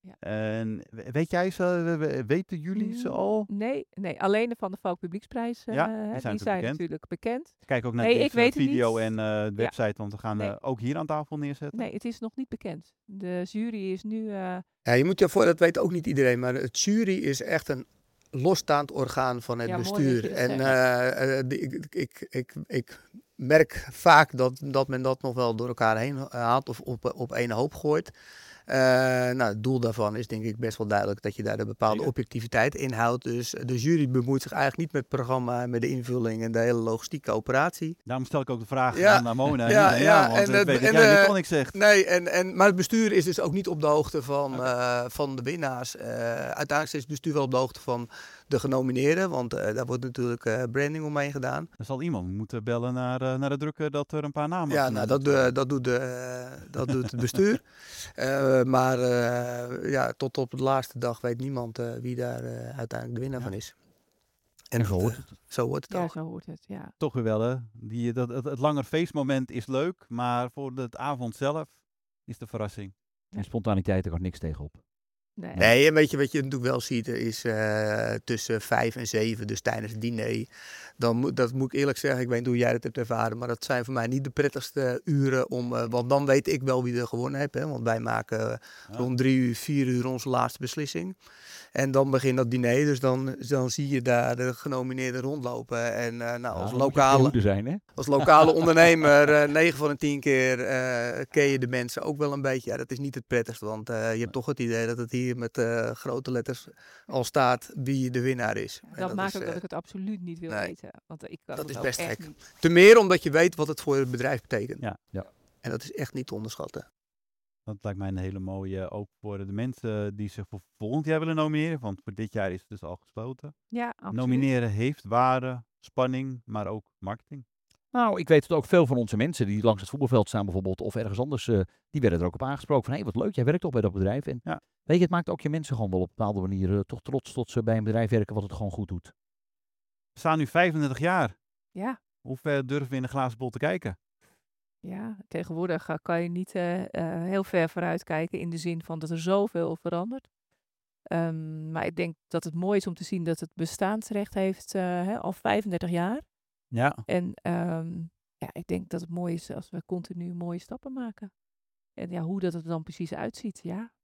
Ja. En we- weet jij ze, we- we- weten jullie ze Mm, al? Nee, nee, alleen de Van de Valk Publieksprijs, eh, Ja, die hè, zijn die natuurlijk zijn bekend. natuurlijk bekend. Kijk ook naar Nee, ik deze weet het video niet. en eh, de Ja. website, want we gaan Nee. eh, ook hier aan tafel neerzetten. Nee, het is nog niet bekend. De jury is nu... eh, Ja, je moet je voor, dat weet ook niet iedereen, maar het jury is echt een losstaand orgaan van het Ja, mooi dat bestuur. je dat En zegt. eh, eh, die- ik, ik, ik, ik merk vaak dat, dat men dat nog wel door elkaar heen haalt of op, op één hoop gooit. Eh, nou, het doel daarvan is denk ik best wel duidelijk dat je daar een bepaalde Zeker. objectiviteit in houdt. Dus de jury bemoeit zich eigenlijk niet met het programma, met de invulling en de hele logistieke operatie. Daarom stel ik ook de vraag Ja, aan Mona. ja, Ja, ja, want en ik het- weet dat en, jij eh, dit al niks zegt. Nee, en, en, maar het bestuur is dus ook niet op de hoogte van, eh, van de winnaars. Eh, uiteindelijk is het bestuur wel op de hoogte van de genomineerden, want eh, daar wordt natuurlijk eh, branding omheen gedaan. Dan zal iemand moeten bellen naar, eh, naar de drukker dat er een paar namen Ja, genoemd nou, dat, worden. eh, dat, doet de, eh, dat doet het bestuur. Eh, maar eh, ja, tot op de laatste dag weet niemand eh, wie daar eh, uiteindelijk de winnaar Ja. van is. En zo dat, hoort eh, het. Zo wordt het ja, ook. zo hoort het, ja. Toch weer wel, hè? Die, dat, het, het langer feestmoment is leuk, maar voor het avond zelf is de verrassing. En spontaniteit, daar kan niks tegenop. Nee. Nee, en weet je wat je natuurlijk wel ziet, er is eh, tussen vijf en zeven, dus tijdens het diner. Dan moet, dat moet ik eerlijk zeggen, ik weet niet hoe jij dat hebt ervaren, maar dat zijn voor mij niet de prettigste uren om, eh, want dan weet ik wel wie er gewonnen heeft. Hè, want wij maken eh, Ja. rond drie uur, vier uur onze laatste beslissing. En dan begint dat diner, dus dan, dan zie je daar de genomineerden rondlopen. En eh, nou, als, Ja, dan moet je op je lokale, hoede zijn, hè? als lokale ondernemer, eh negen van de tien keer eh, ken je de mensen ook wel een beetje. Ja, dat is niet het prettigste, want eh, je hebt toch het idee dat het hier met eh, grote letters al staat wie de winnaar is. En Dat, maakt is, ook eh, dat ik het absoluut niet wil nee. weten. Want ik kan Dat het is ook best echt gek. niet. Te meer omdat je weet wat het voor het bedrijf betekent. Ja. Ja. En dat is echt niet te onderschatten. Dat lijkt mij een hele mooie, ook voor de mensen die zich voor volgend jaar willen nomineren. Want voor dit jaar is het dus al gesloten. Ja, absoluut. Nomineren heeft waarde, spanning, maar ook marketing. Nou, ik weet het ook veel van onze mensen die langs het voetbalveld staan bijvoorbeeld of ergens anders, eh, die werden er ook op aangesproken van, hé, wat leuk, jij werkt toch bij dat bedrijf. En Ja. weet je, het maakt ook je mensen gewoon wel op een bepaalde manier eh, toch trots tot ze bij een bedrijf werken wat het gewoon goed doet. We staan nu vijfendertig jaar. Ja, Hoe ver durven we in de glazen bol te kijken? ja, tegenwoordig eh, kan je niet eh, eh, heel ver vooruit kijken in de zin van dat er zoveel verandert. Ehm, maar ik denk dat het mooi is om te zien dat het bestaansrecht heeft eh, hè, al vijfendertig jaar. Ja, En ehm, ja, ik denk dat het mooi is als we continu mooie stappen maken. En ja, hoe dat er dan precies uitziet, ja.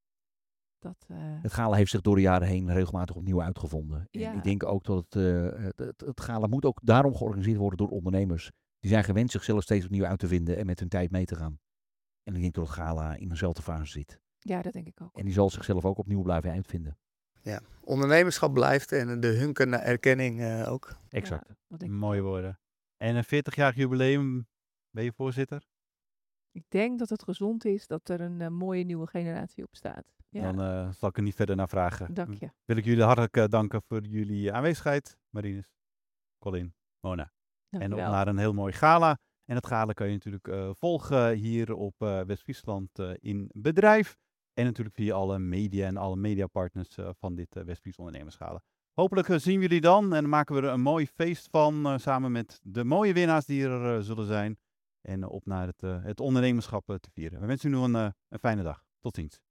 Dat, eh, Het gala heeft zich door de jaren heen regelmatig opnieuw uitgevonden. En Ja. ik denk ook dat het, eh, het, het, het gala moet ook daarom georganiseerd worden door ondernemers. Die zijn gewend zichzelf steeds opnieuw uit te vinden en met hun tijd mee te gaan. En ik denk dat het gala in dezelfde fase zit. ja, dat denk ik ook. En die zal zichzelf ook opnieuw blijven uitvinden. Ondernemerschap blijft en de hunker naar erkenning eh, ook. Exact. Ja, dat denk ik mooie ook. woorden. En een veertigjarig jubileum, ben je voorzitter? Ik denk dat het gezond is dat er een eh, mooie nieuwe generatie op staat. Ja, Dan eh, zal ik er niet verder naar vragen. dank je. Wil ik jullie hartelijk eh, danken voor jullie aanwezigheid. Marinus, Colin, Mona. Dank En je op wel. naar een heel mooi gala. En het gala kan je natuurlijk eh, volgen hier op eh, West-Friesland eh, in bedrijf. En natuurlijk via alle media en alle mediapartners eh, van dit uh, West-Fries ondernemersgala. Hopelijk eh, zien we jullie dan en dan maken we er een mooi feest van. eh, samen met de mooie winnaars die er eh, zullen zijn. En eh, op naar het, eh, het ondernemerschap eh, te vieren. We wensen u nog een, eh, een fijne dag. Tot ziens.